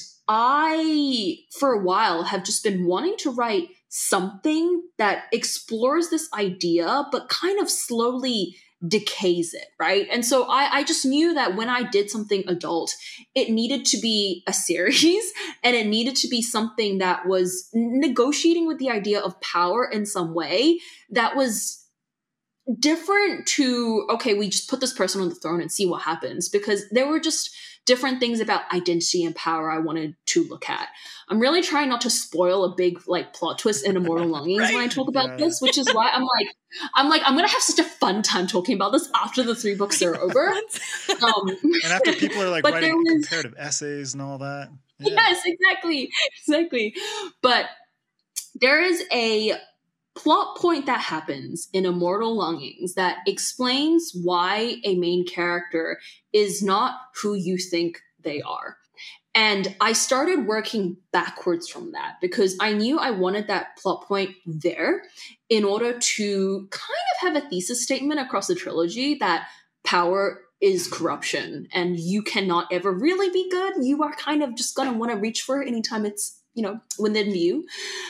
S1: I, for a while, have just been wanting to write something that explores this idea, but kind of slowly decays it, right? And so I, I just knew that when I did something adult, it needed to be a series, and it needed to be something that was negotiating with the idea of power in some way that was different to, okay, we just put this person on the throne and see what happens, because there were just different things about identity and power I wanted to look at. I'm really trying not to spoil a big like plot twist in Immortal Longings right? when I talk about yeah. this, which is why I'm like, I'm like, I'm gonna have such a fun time talking about this after the three books are over. um,
S2: and after people are like writing was, comparative essays and all that.
S1: Yeah. Yes, exactly, exactly. But there is a plot point that happens in Immortal Longings that explains why a main character is not who you think they are. And I started working backwards from that because I knew I wanted that plot point there in order to kind of have a thesis statement across the trilogy that power is corruption and you cannot ever really be good. You are kind of just going to want to reach for it anytime it's, you know, within view.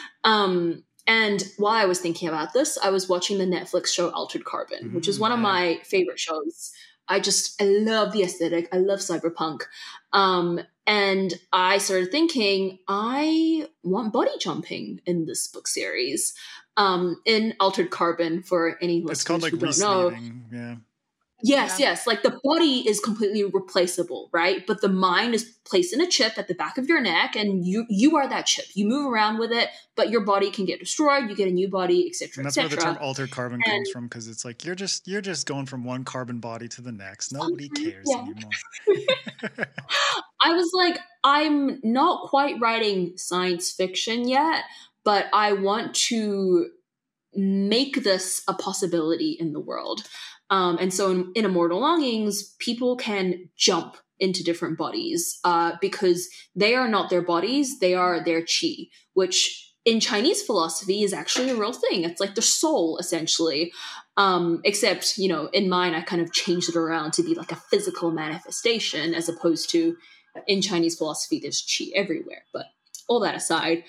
S1: Um, And while I was thinking about this, I was watching the Netflix show Altered Carbon, mm-hmm, which is one yeah. of my favorite shows. I just, I love the aesthetic. I love cyberpunk. Um, and I started thinking, I want body jumping in this book series. Um, in Altered Carbon, for any listeners
S2: it's called like
S1: who don't know.
S2: Yeah.
S1: Yes,
S3: yeah.
S1: yes. Like the body is completely replaceable, right? But the mind is placed in a chip at the back of your neck, and you you are that chip. You move around with it, but your body can get destroyed. You get a new body, et cetera,
S2: and that's
S1: et
S2: where the
S1: cetera.
S2: term altered carbon and, comes from, because it's like you're just you're just going from one carbon body to the next. Nobody cares
S1: yeah.
S2: anymore.
S1: I was like, I'm not quite writing science fiction yet, but I want to make this a possibility in the world. Um, and so in, in Immortal Longings, people can jump into different bodies uh, because they are not their bodies, they are their chi, which in Chinese philosophy is actually a real thing. It's like the soul, essentially. Um, except, you know, in mine, I kind of changed it around to be like a physical manifestation as opposed to in Chinese philosophy, there's chi everywhere. But all that aside,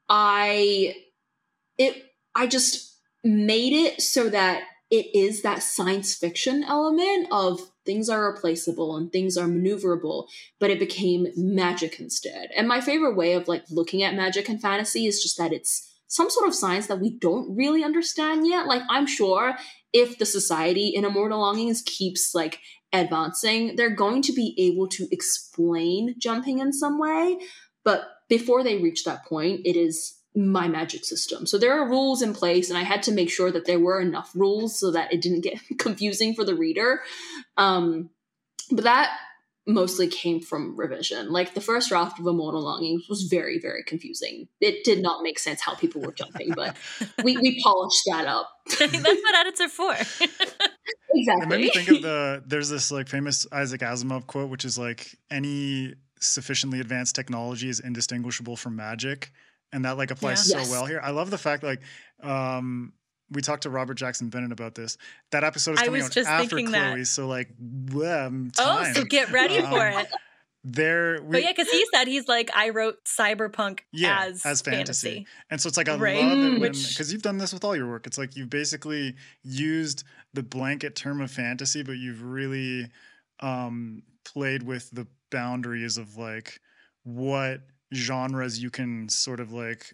S1: I, it, I just made it so that it is that science fiction element of things are replaceable and things are maneuverable, but it became magic instead. And my favorite way of like looking at magic and fantasy is just that it's some sort of science that we don't really understand yet. Like, I'm sure if the society in Immortal Longings keeps like advancing, they're going to be able to explain jumping in some way. But before they reach that point, it is my magic system. So there are rules in place, and I had to make sure that there were enough rules so that it didn't get confusing for the reader. Um, but that mostly came from revision. Like the first draft of Immortal Longings was very, very confusing. It did not make sense how people were jumping, but we, we polished that up.
S3: That's what edits are for.
S1: Exactly.
S2: It made me think of the, there's this like famous Isaac Asimov quote, which is like, any sufficiently advanced technology is indistinguishable from magic. And that like applies
S3: Yeah.
S2: so
S1: Yes.
S2: well here. I love the fact like um, we talked to Robert Jackson Bennett about this. That episode is
S3: I
S2: coming
S3: was
S2: out
S3: just
S2: after
S3: thinking
S2: Chloe,
S3: that.
S2: so like um,
S3: Oh,
S2: time.
S3: so get ready
S2: Um,
S3: for it.
S2: There, we,
S3: But yeah, because he said he's like, I wrote cyberpunk
S2: yeah,
S3: as,
S2: as fantasy.
S3: fantasy.
S2: And so it's like I
S3: Right.
S2: love it
S1: Mm.
S2: when,
S3: Which-
S2: because you've done this with all your work. It's like you've basically used the blanket term of fantasy, but you've really um, played with the boundaries of like what genres you can sort of like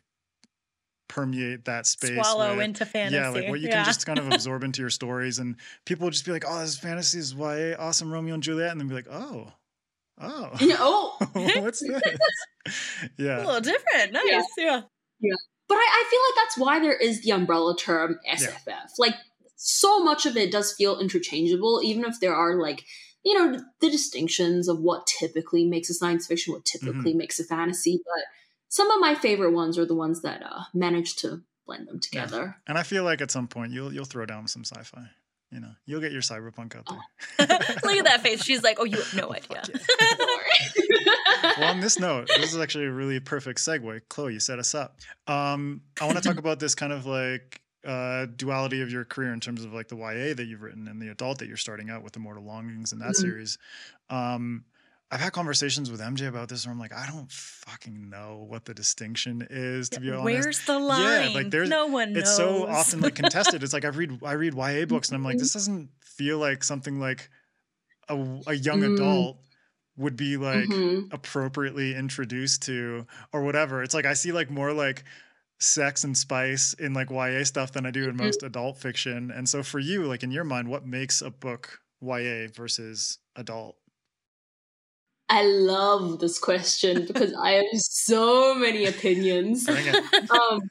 S2: permeate that space
S3: Swallow
S2: with.
S3: into fantasy.
S2: Yeah, like what you
S3: Yeah.
S2: can just kind of absorb into your stories, and people will just be like, "Oh, this fantasy is Y A, awesome Romeo and Juliet," and then be like, "Oh, oh,
S1: You know, oh,
S2: what's this?"
S3: A
S2: Yeah,
S3: little different. Nice.
S1: Yeah.
S3: Yeah.
S1: But I, I feel like that's why there is the umbrella term S F F. Like, so much of it does feel interchangeable, even if there are, like, you know, the distinctions of what typically makes a science fiction, what typically makes a fantasy. But some of my favorite ones are the ones that uh, manage to blend them together.
S2: and I feel like at some point you'll you'll throw down some sci-fi. You know, you'll get your cyberpunk out there.
S3: Look at that face. She's like, oh, you have no idea.
S1: Don't worry.
S2: Well, on this note, this is actually a really perfect segue. Chloe, you set us up. Um, I want to talk about this kind of like uh, duality of your career in terms of like the Y A that you've written and the adult that you're starting out with Immortal Longings and that
S1: Mhm.
S2: series. Um, I've had conversations with M J about this where I'm like, I don't fucking know what the distinction is, to be honest.
S3: Where's the line?
S2: Yeah, like there's
S3: no one knows.
S2: it's so often like contested. It's like I read I read Y A books and I'm like, this doesn't feel like something like a, a young
S1: Mm.
S2: adult would be like
S1: Mhm.
S2: appropriately introduced to or whatever. It's like I see like more like sex and spice in like Y A stuff than I do in most adult fiction. And so for you, like in your mind, what makes a book Y A versus adult?
S1: I love this question because I have so many opinions.
S2: Bring it.
S1: Um,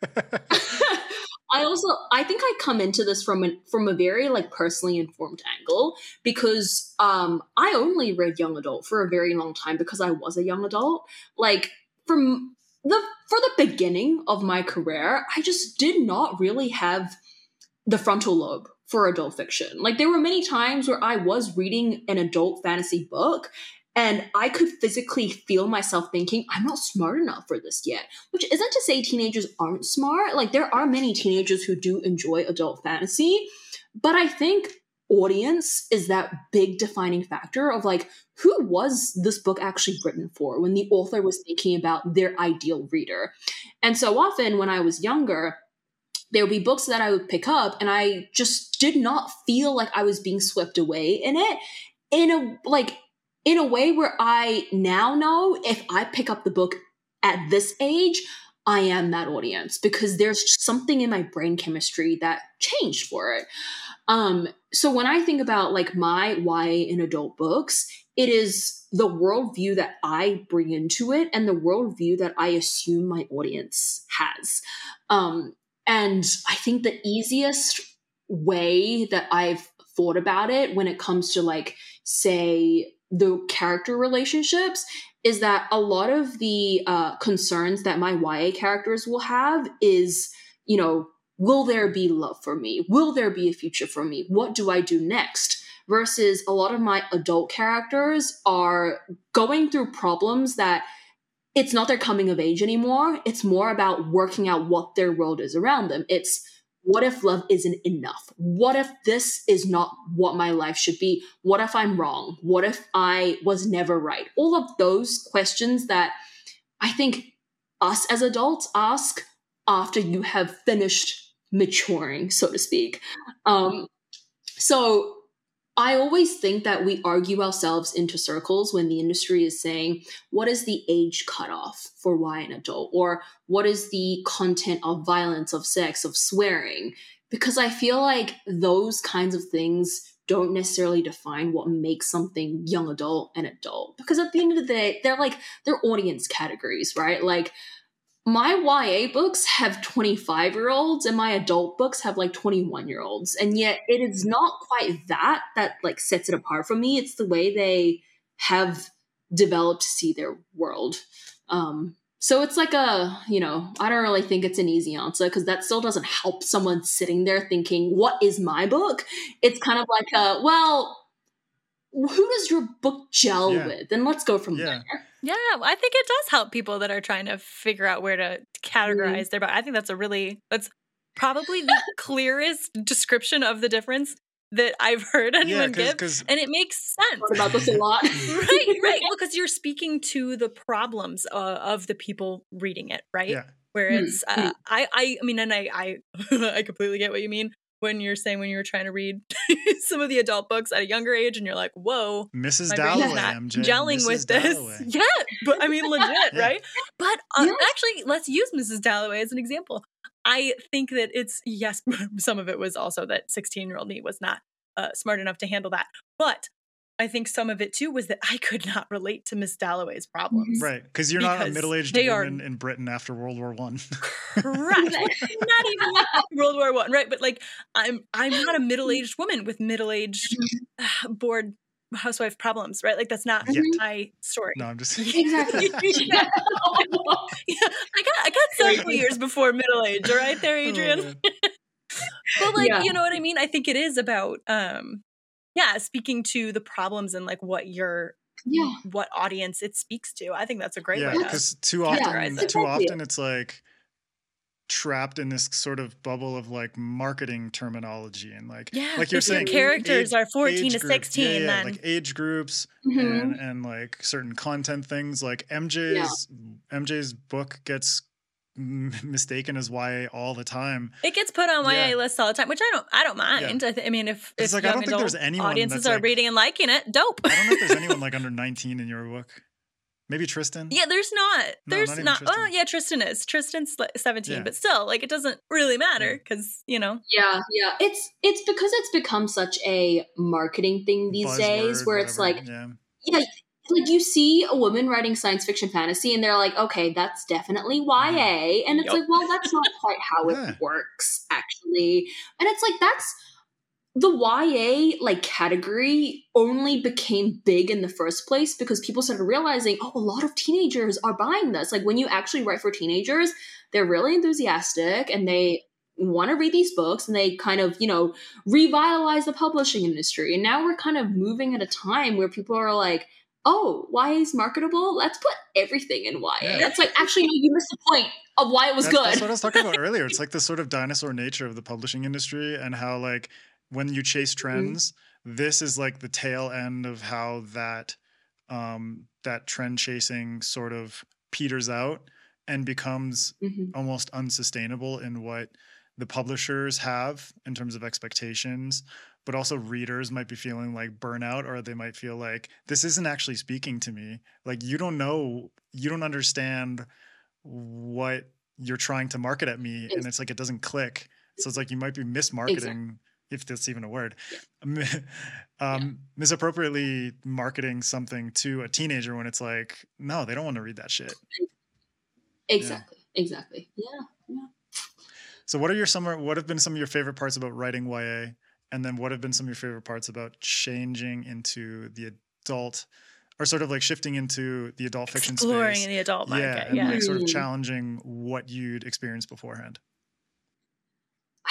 S1: I also I think I come into this from a from a very like personally informed angle because um I only read young adult for a very long time because I was a young adult. Like from the for the beginning of my career, I just did not really have the frontal lobe for adult fiction. Like there were many times where I was reading an adult fantasy book and I could physically feel myself thinking, I'm not smart enough for this yet. Which isn't to say teenagers aren't smart. Like, there are many teenagers who do enjoy adult fantasy. But I think audience is that big defining factor of, like, who was this book actually written for when the author was thinking about their ideal reader? And so often when I was younger, there would be books that I would pick up and I just did not feel like I was being swept away in it in a, like, in a way where I now know if I pick up the book at this age, I am that audience because there's just something in my brain chemistry that changed for it. Um, so when I think about like my Y A in adult books, it is the worldview that I bring into it and the worldview that I assume my audience has. Um, and I think the easiest way that I've thought about it when it comes to like, say, the character relationships is that a lot of the uh, concerns that my Y A characters will have is, you know, will there be love for me? Will there be a future for me? What do I do next? Versus a lot of my adult characters are going through problems that it's not their coming of age anymore. It's more about working out what their world is around them. It's, what if love isn't enough? What if this is not what my life should be? What if I'm wrong? What if I was never right? All of those questions that I think us as adults ask after you have finished maturing, so to speak. Um, so I always think that we argue ourselves into circles when the industry is saying, what is the age cutoff for why an adult? Or what is the content of violence, of sex, of swearing? Because I feel like those kinds of things don't necessarily define what makes something young adult an adult. Because at the end of the day, they're like, they're audience categories, right? Like, my Y A books have twenty-five-year-olds and my adult books have like twenty-one-year-olds. And yet it is not quite that that like sets it apart from me. It's the way they have developed to see their world. Um, so it's like a, you know, I don't really think it's an easy answer because that still doesn't help someone sitting there thinking, what is my book? It's kind of like a, well, who does your book gel
S2: yeah.
S1: with? And let's go from
S2: yeah.
S1: there.
S3: Yeah, I think it does help people that are trying to figure out where to categorize mm-hmm. their book. I think that's a really, that's probably the clearest description of the difference that I've heard anyone yeah, cause, give. Cause and it makes sense.
S1: I've thought about this a lot.
S3: right, right. Well, because you're speaking to the problems uh, of the people reading it, right?
S2: Yeah.
S3: Where it's, mm-hmm. uh, I, I, I mean, and I, I, I completely get what you mean. When you're saying when you were trying to read some of the adult books at a younger age and you're like, whoa,
S2: Missus Dalloway, M J.
S3: gelling
S2: Missus
S3: with
S2: Dalloway.
S3: this. Yeah, but I mean, legit, yeah. right? But uh,
S1: yeah.
S3: actually, let's use Missus Dalloway as an example. I think that it's, yes, some of it was also that sixteen-year-old me was not uh, smart enough to handle that. But I think some of it too was that I could not relate to Miss Dalloway's problems.
S2: Right, because you're not a middle-aged woman are... in Britain after World War One.
S3: Correct. Not even after World War One, right? But like, I'm I'm not a middle-aged woman with middleged uh, bored housewife problems, right? Like that's not yeah. my story.
S2: No, I'm just
S1: exactly.
S3: yeah. yeah, I got I got several years before middle age. All right, there, Adrian. Oh, but like, yeah. you know what I mean? I think it is about. um Yeah, speaking to the problems and like what your
S1: yeah.
S3: what audience it speaks to. I think that's a great
S2: yeah,
S3: way to
S2: because too often
S1: yeah,
S2: too often it's like trapped in this sort of bubble of like marketing terminology and like
S3: yeah,
S2: like you're saying
S3: characters
S2: age,
S3: are fourteen to
S2: groups.
S3: sixteen
S2: yeah, yeah,
S3: then
S2: like age groups
S1: mm-hmm.
S2: and and like certain content things like M J's yeah. M J's book gets mistaken as Y A all the time.
S3: It gets put on Y A yeah. lists all the time, which I don't I don't mind. Yeah. I, th- I mean, if, if
S2: like,
S3: young
S2: I don't think there's anyone
S3: audiences are
S2: like,
S3: reading and liking it, dope.
S2: I don't know if there's anyone like under nineteen in your book. Maybe Tristan?
S3: Yeah, there's not. There's
S2: no,
S3: not.
S2: not
S3: oh, yeah, Tristan is. Tristan's seventeen,
S2: yeah.
S3: but still, like, it doesn't really matter because, you know.
S1: Yeah, yeah. It's it's because it's become such a marketing thing these
S2: Buzzword,
S1: days where
S2: whatever.
S1: it's like,
S2: yeah.
S1: yeah, like you see a woman writing science fiction fantasy and they're like, okay, that's definitely Y A. And it's
S3: Yep.
S1: like, well, that's not quite how
S2: Yeah.
S1: it works, actually. And it's like, that's the Y A like category only became big in the first place because people started realizing, oh, a lot of teenagers are buying this. Like when you actually write for teenagers, they're really enthusiastic and they want to read these books and they kind of, you know, revitalize the publishing industry. And now we're kind of moving at a time where people are like, oh, Y A is marketable? Let's put everything in Y A.
S2: Yeah.
S1: That's like, actually, no, you missed the point of why it was
S2: that's,
S1: good.
S2: That's what I was talking about earlier. It's like the sort of dinosaur nature of the publishing industry and how like when you chase trends, mm-hmm. this is like the tail end of how that um, that trend chasing sort of peters out and becomes
S1: mm-hmm.
S2: almost unsustainable in what the publishers have in terms of expectations, but also readers might be feeling like burnout, or they might feel like this isn't actually speaking to me. Like you don't know, you don't understand what you're trying to market at me. And it's like, it doesn't click. So it's like, you might be mismarketing, exactly. if that's even a word, yeah. um, yeah. misappropriately marketing something to a teenager when it's like, no, they don't want to read that shit.
S1: Exactly. Yeah. Exactly. Yeah. Yeah.
S2: So what are your some what have been some of your favorite parts about writing Y A? And then what have been some of your favorite parts about changing into the adult or sort of like shifting into the adult fiction space?
S3: Exploring in the adult market.
S2: Yeah. And
S3: yeah.
S2: like sort of challenging what you'd experienced beforehand.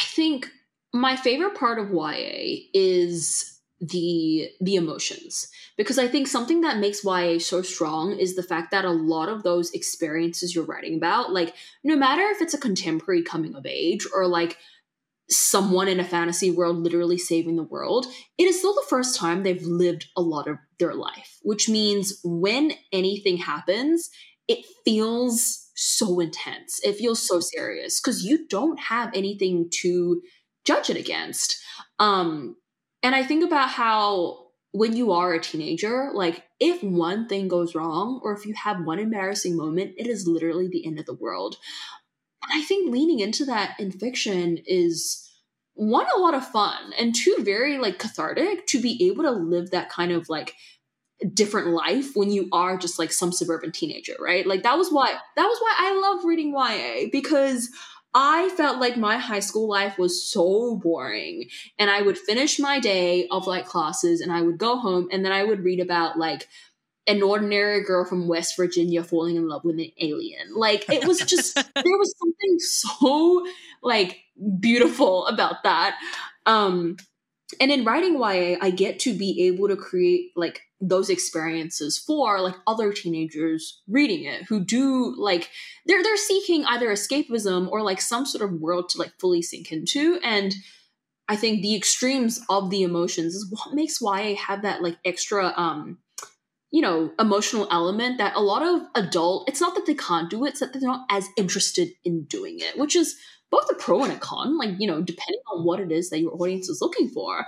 S1: I think my favorite part of Y A is the the emotions, because I think something that makes Y A so strong is the fact that a lot of those experiences you're writing about, like no matter if it's a contemporary coming of age or like someone in a fantasy world literally saving the world, it is still the first time they've lived a lot of their life, which means when anything happens, it feels so intense. It feels so serious because you don't have anything to judge it against. Um, and I think about how when you are a teenager, like if one thing goes wrong or if you have one embarrassing moment, it is literally the end of the world. And I think leaning into that in fiction is one, a lot of fun, and two, very like cathartic to be able to live that kind of like different life when you are just like some suburban teenager, right? Like that was why that was why I love reading Y A, because I felt like my high school life was so boring, and I would finish my day of like classes and I would go home and then I would read about like an ordinary girl from West Virginia falling in love with an alien. Like it was just, there was something so like beautiful about that. Um, and in writing Y A, I get to be able to create like those experiences for like other teenagers reading it who do like, they're, they're seeking either escapism or like some sort of world to like fully sink into. And I think the extremes of the emotions is what makes Y A have that like extra, um, you know, emotional element that a lot of adult, it's not that they can't do it, it's that they're not as interested in doing it, which is both a pro and a con, like, you know, depending on what it is that your audience is looking for.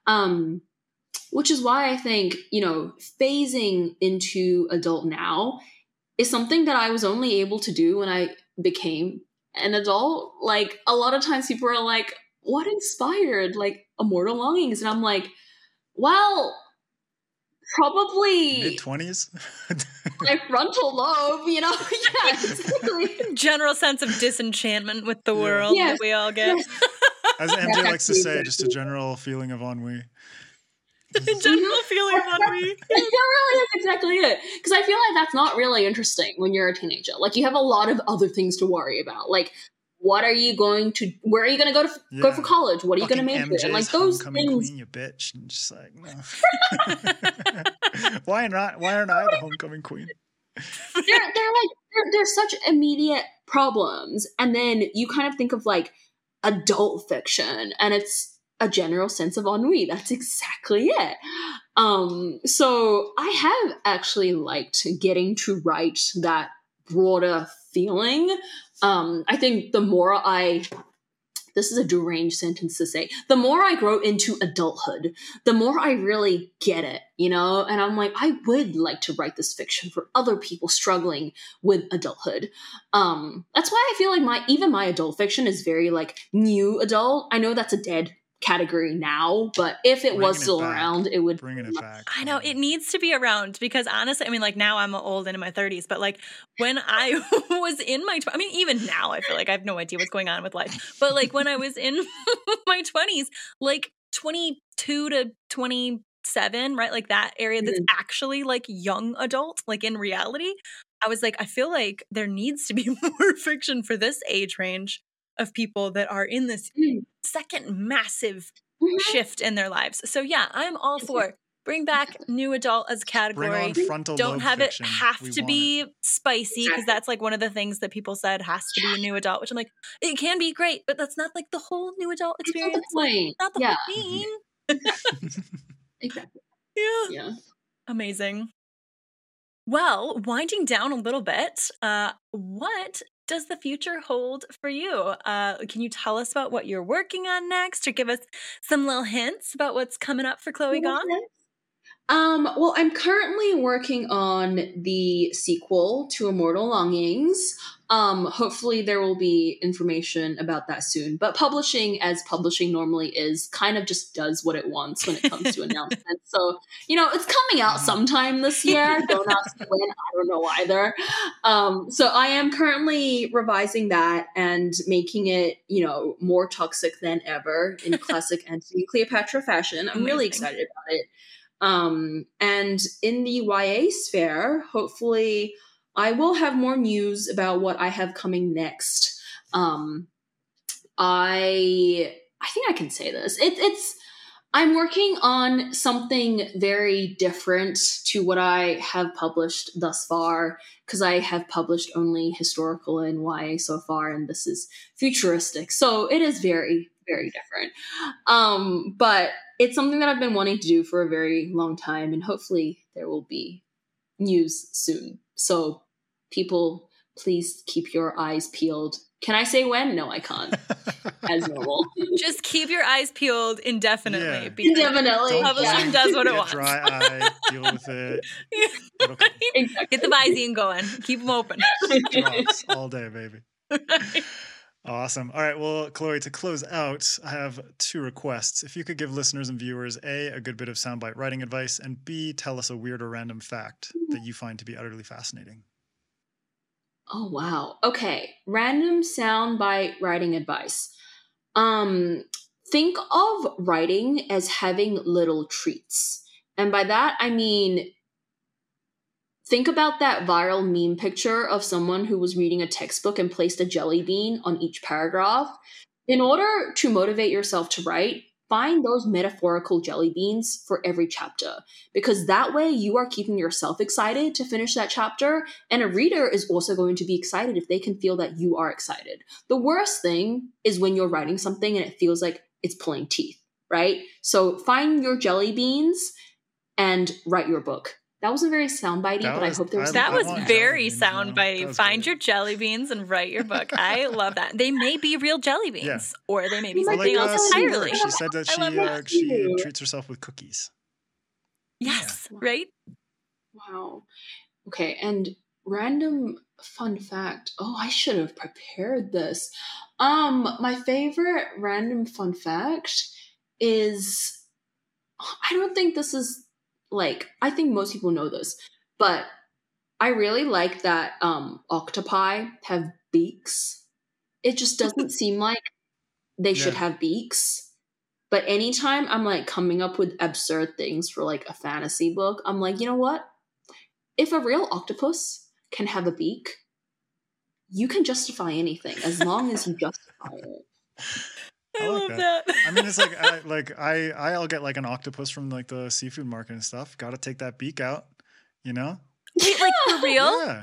S1: Um, which is why I think, you know, phasing into adult now is something that I was only able to do when I became an adult. Like, a lot of times people are like, what inspired, like, Immortal Longings? And I'm like, well, probably
S2: mid-twenties.
S1: my frontal lobe, you know. Yeah, exactly.
S3: General sense of disenchantment with the
S2: Yeah.
S3: world
S1: Yes.
S3: that we all get.
S1: Yes.
S2: As M J
S1: That's
S2: likes to
S1: actually
S2: say,
S1: exactly
S2: just a general feeling of ennui.
S3: A general feeling of ennui.
S1: That really is exactly it. Because I feel like that's not really interesting when you're a teenager. Like, you have a lot of other things to worry about. Like, what are you going to, where are you going to go to
S2: Yeah.
S1: go for college? What are you going to major
S2: M J's
S1: in? Like, those
S2: homecoming
S1: things.
S2: queen, you bitch. And just like, no. Why not? Why aren't I the homecoming queen?
S1: they're, they're like, they're, they're such immediate problems. And then you kind of think of like adult fiction, and it's a general sense of ennui. That's exactly it. Um, so I have actually liked getting to write that broader feeling. Um, I think the more I, this is a deranged sentence to say, the more I grow into adulthood, the more I really get it, you know? And I'm like, I would like to write this fiction for other people struggling with adulthood. Um, that's why I feel like my, even my adult fiction is very like new adult. I know that's a dead category now, but if it
S2: Bringing
S1: was
S2: it
S1: still
S2: back.
S1: around, it would
S2: Bringing it back.
S3: I know it needs to be around because honestly, I mean, like now I'm old and in my thirties, but like when I was in my, tw- I mean, even now I feel like I have no idea what's going on with life. But like when I was in my twenties, like twenty-two to twenty-seven, right? Like that area that's actually like young adult, like in reality, I was like, I feel like there needs to be more fiction for this age range of people that are in this
S1: Mm.
S3: second massive
S1: Mhm.
S3: shift in their lives. So yeah, I'm all for bring back new adult as a
S2: Bring
S3: category.
S2: on frontal
S3: Don't
S2: lobe
S3: have
S2: fiction.
S3: it have
S2: We
S3: to
S2: want
S3: be
S2: it.
S3: spicy because
S1: Exactly.
S3: that's like one of the things that people said has to be a new adult, which I'm like, it can be great, but that's not like the whole new adult
S1: That's not
S3: experience.
S1: the
S3: Like,
S1: point.
S3: not the
S1: Yeah,
S3: whole thing.
S1: exactly.
S3: Yeah.
S1: Yeah.
S3: Amazing. Well, winding down a little bit, uh, what does the future hold for you? Uh, can you tell us about what you're working on next, or give us some little hints about what's coming up for Chloe Gong?
S1: Um, well, I'm currently working on the sequel to Immortal Longings. Um, hopefully there will be information about that soon. But publishing, as publishing normally is, kind of just does what it wants when it comes to announcements. So, you know, it's coming out sometime this year. Don't ask me when. I don't know either. Um, so I am currently revising that and making it, you know, more toxic than ever in classic Antony Cleopatra fashion. I'm really
S3: Amazing.
S1: excited about it. Um, and in the Y A sphere, hopefully I will have more news about what I have coming next. Um, I I think I can say this. It, it's I'm working on something very different to what I have published thus far, because I have published only historical and Y A so far, and this is futuristic. So it is very, very different. Um, but it's something that I've been wanting to do for a very long time, and hopefully there will be news soon. So people, please keep your eyes peeled. Can I say when? No, I can't. As normal.
S3: Just keep your eyes peeled indefinitely.
S2: Yeah.
S3: Because
S1: Indefinitely.
S3: publishing
S1: Yeah.
S3: does what it
S2: Get
S3: wants.
S2: dry eye, deal with it. It'll come.
S1: Exactly.
S3: Get the Visine going. Keep them open.
S2: Drops all day, baby. Awesome. All right. Well, Chloe, to close out, I have two requests. If you could give listeners and viewers A, a good bit of soundbite writing advice, and B, tell us a weird or random fact that you find to be utterly fascinating.
S1: Oh, wow. Okay. Random soundbite writing advice. Um, think of writing as having little treats. And by that, I mean, think about that viral meme picture of someone who was reading a textbook and placed a jelly bean on each paragraph. In order to motivate yourself to write, find those metaphorical jelly beans for every chapter, because that way you are keeping yourself excited to finish that chapter, and a reader is also going to be excited if they can feel that you are excited. The worst thing is when you're writing something and it feels like it's pulling teeth, right? So find your jelly beans and write your book. That wasn't very soundbitey,
S2: That
S1: but I
S2: was-
S1: hope there was
S2: I-
S3: That
S2: I
S3: was
S2: want
S3: very
S2: jelly beans now.
S3: soundbitey.
S2: That was
S3: Find
S2: great.
S3: your jelly beans and write your book. I love that. They may be real jelly beans,
S2: Yeah.
S3: or they may be
S1: Or
S2: Or
S3: something
S2: like
S3: else
S2: uh, Sue
S3: entirely.
S2: Bird. She said that
S3: I
S2: she
S3: love
S2: uh,
S1: that
S2: she
S1: too.
S2: treats herself with cookies.
S3: Yes,
S1: Yeah.
S3: right?
S1: Wow. Okay, and random fun fact. Oh, I should have prepared this. Um, my favorite random fun fact is, I don't think this is like, I think most people know this, but I really like that um octopi have beaks. It just doesn't seem like they should
S2: Yeah.
S1: have beaks. But anytime I'm like coming up with absurd things for like a fantasy book, I'm like, you know what? If a real octopus can have a beak, you can justify anything as long as you justify it.
S3: I,
S2: I like
S3: love
S2: that.
S3: that.
S2: I mean, it's like I like I I'll get like an octopus from like the seafood market and stuff. Got to take that beak out, you know?
S3: Wait, like for real?
S2: Yeah.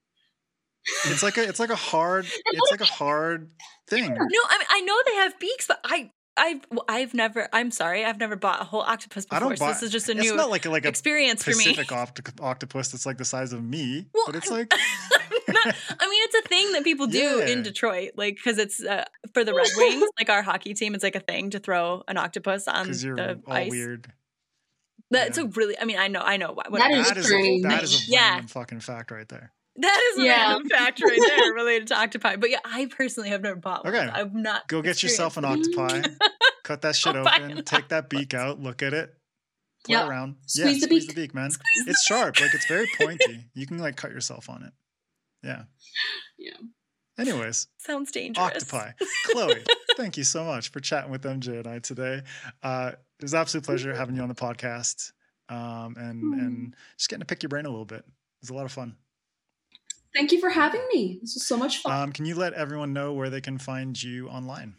S2: It's like a it's like a hard it's like a hard thing.
S3: No, I mean I know they have beaks, but I I've well, I've never. I'm sorry, I've never bought a whole octopus
S2: I
S3: before.
S2: don't
S3: so
S2: buy.
S3: this is just a
S2: It's
S3: new
S2: not like a, like a
S3: experience for me.
S2: Pacific oct- octopus that's like the size of me,
S3: Well,
S2: but it's
S3: I'm-
S2: like
S3: Not- I mean, it's a thing that people do
S2: Yeah.
S3: in Detroit, like because it's uh, for the Red Wings, like our hockey team. It's like a thing to throw an octopus on
S2: because you're
S3: the
S2: all
S3: ice.
S2: weird.
S3: That's
S2: Yeah.
S3: a really. I mean, I know, I know. What,
S1: That is
S2: That is a,
S1: strange.
S2: that is a
S3: Yeah.
S2: random fucking fact right there.
S3: That is a
S1: Yeah.
S3: random fact right there related to octopi. But yeah, I personally have never bought one.
S2: Okay.
S3: so I'm not.
S2: Go get yourself an octopi, cut that shit
S3: I'll buy
S2: open,
S3: an
S2: take that beak out, look at it, play
S1: Yep.
S2: around.
S1: Squeeze
S2: yeah,
S1: the
S2: squeeze
S1: beak.
S2: the beak, man.
S3: Squeeze the
S2: It's sharp, like it's very pointy. You can like cut yourself on it. Yeah.
S1: Yeah.
S2: Anyways,
S3: Sounds dangerous.
S2: octopi. Chloe, thank you so much for chatting with M J and I today. Uh, it was an absolute pleasure having you on the podcast, um, and and just getting to pick your brain a little bit. It was a lot of fun.
S1: Thank you for having me. This was so much fun.
S2: Um, can you let everyone know where they can find you online?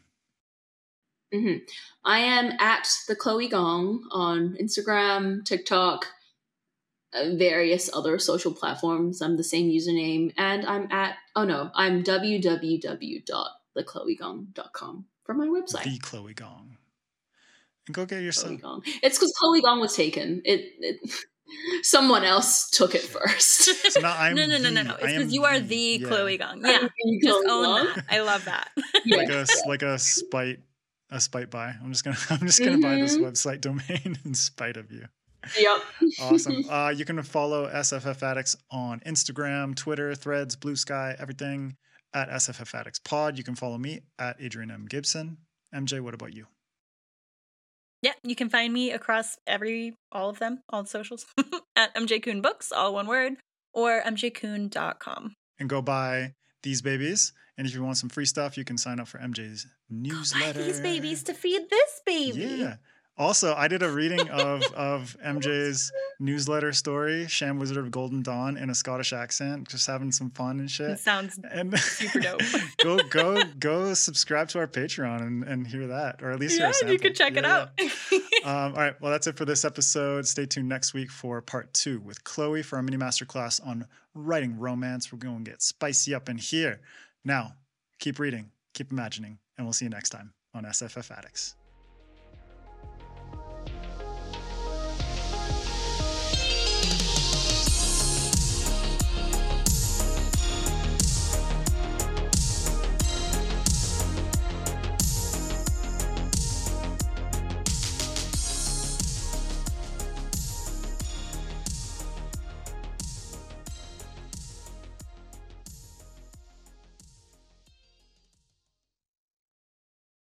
S1: hmm I am at the Chloe Gong on Instagram, TikTok, uh, various other social platforms. I'm the same username, and I'm at oh no, I'm w w w dot the chloe gong dot com for my website.
S2: The Chloe Gong. And go get yourself.
S1: Chloe Gong. It's because Chloe Gong was taken. It, it someone else took it first.
S2: So now I'm
S3: no, no, no, no, no.
S2: the-
S3: It's
S2: I am
S3: because you are the
S2: yeah.
S3: Chloe Gong.
S1: I'm
S3: Yeah,
S1: the
S3: just
S1: Chloe
S3: own
S1: Gong.
S3: that. I love that.
S1: Yeah.
S2: like a like a spite a spite buy. I'm just gonna I'm just gonna buy this
S1: Mhm.
S2: website domain in spite of you.
S1: Yep.
S2: Awesome. Uh, you can follow S F F Addicts on Instagram, Twitter, Threads, Blue Sky, everything at S F F Addicts Pod. You can follow me at Adrian M Gibson. M J, what about you?
S3: Yeah, you can find me across every, all of them, all the socials at M J Kuhn Books, all one word, or m j kuhn dot com.
S2: And go buy these babies. And if you want some free stuff, you can sign up for M J's newsletter.
S3: These babies to feed this baby.
S2: Yeah. Also, I did a reading of of M J's newsletter story, Sham Wizard of Golden Dawn, in a Scottish accent, just having some fun and shit.
S3: It sounds and super dope.
S2: go go go subscribe to our Patreon and, and hear that, or at least
S3: yeah,
S2: hear a sample.
S3: You can check
S2: yeah,
S3: it out.
S2: Yeah. um, all right, well, that's it for this episode. Stay tuned next week for part two with Chloe for our mini masterclass on writing romance. We're going to get spicy up in here. Now, keep reading, keep imagining, and we'll see you next time on S F F Addicts.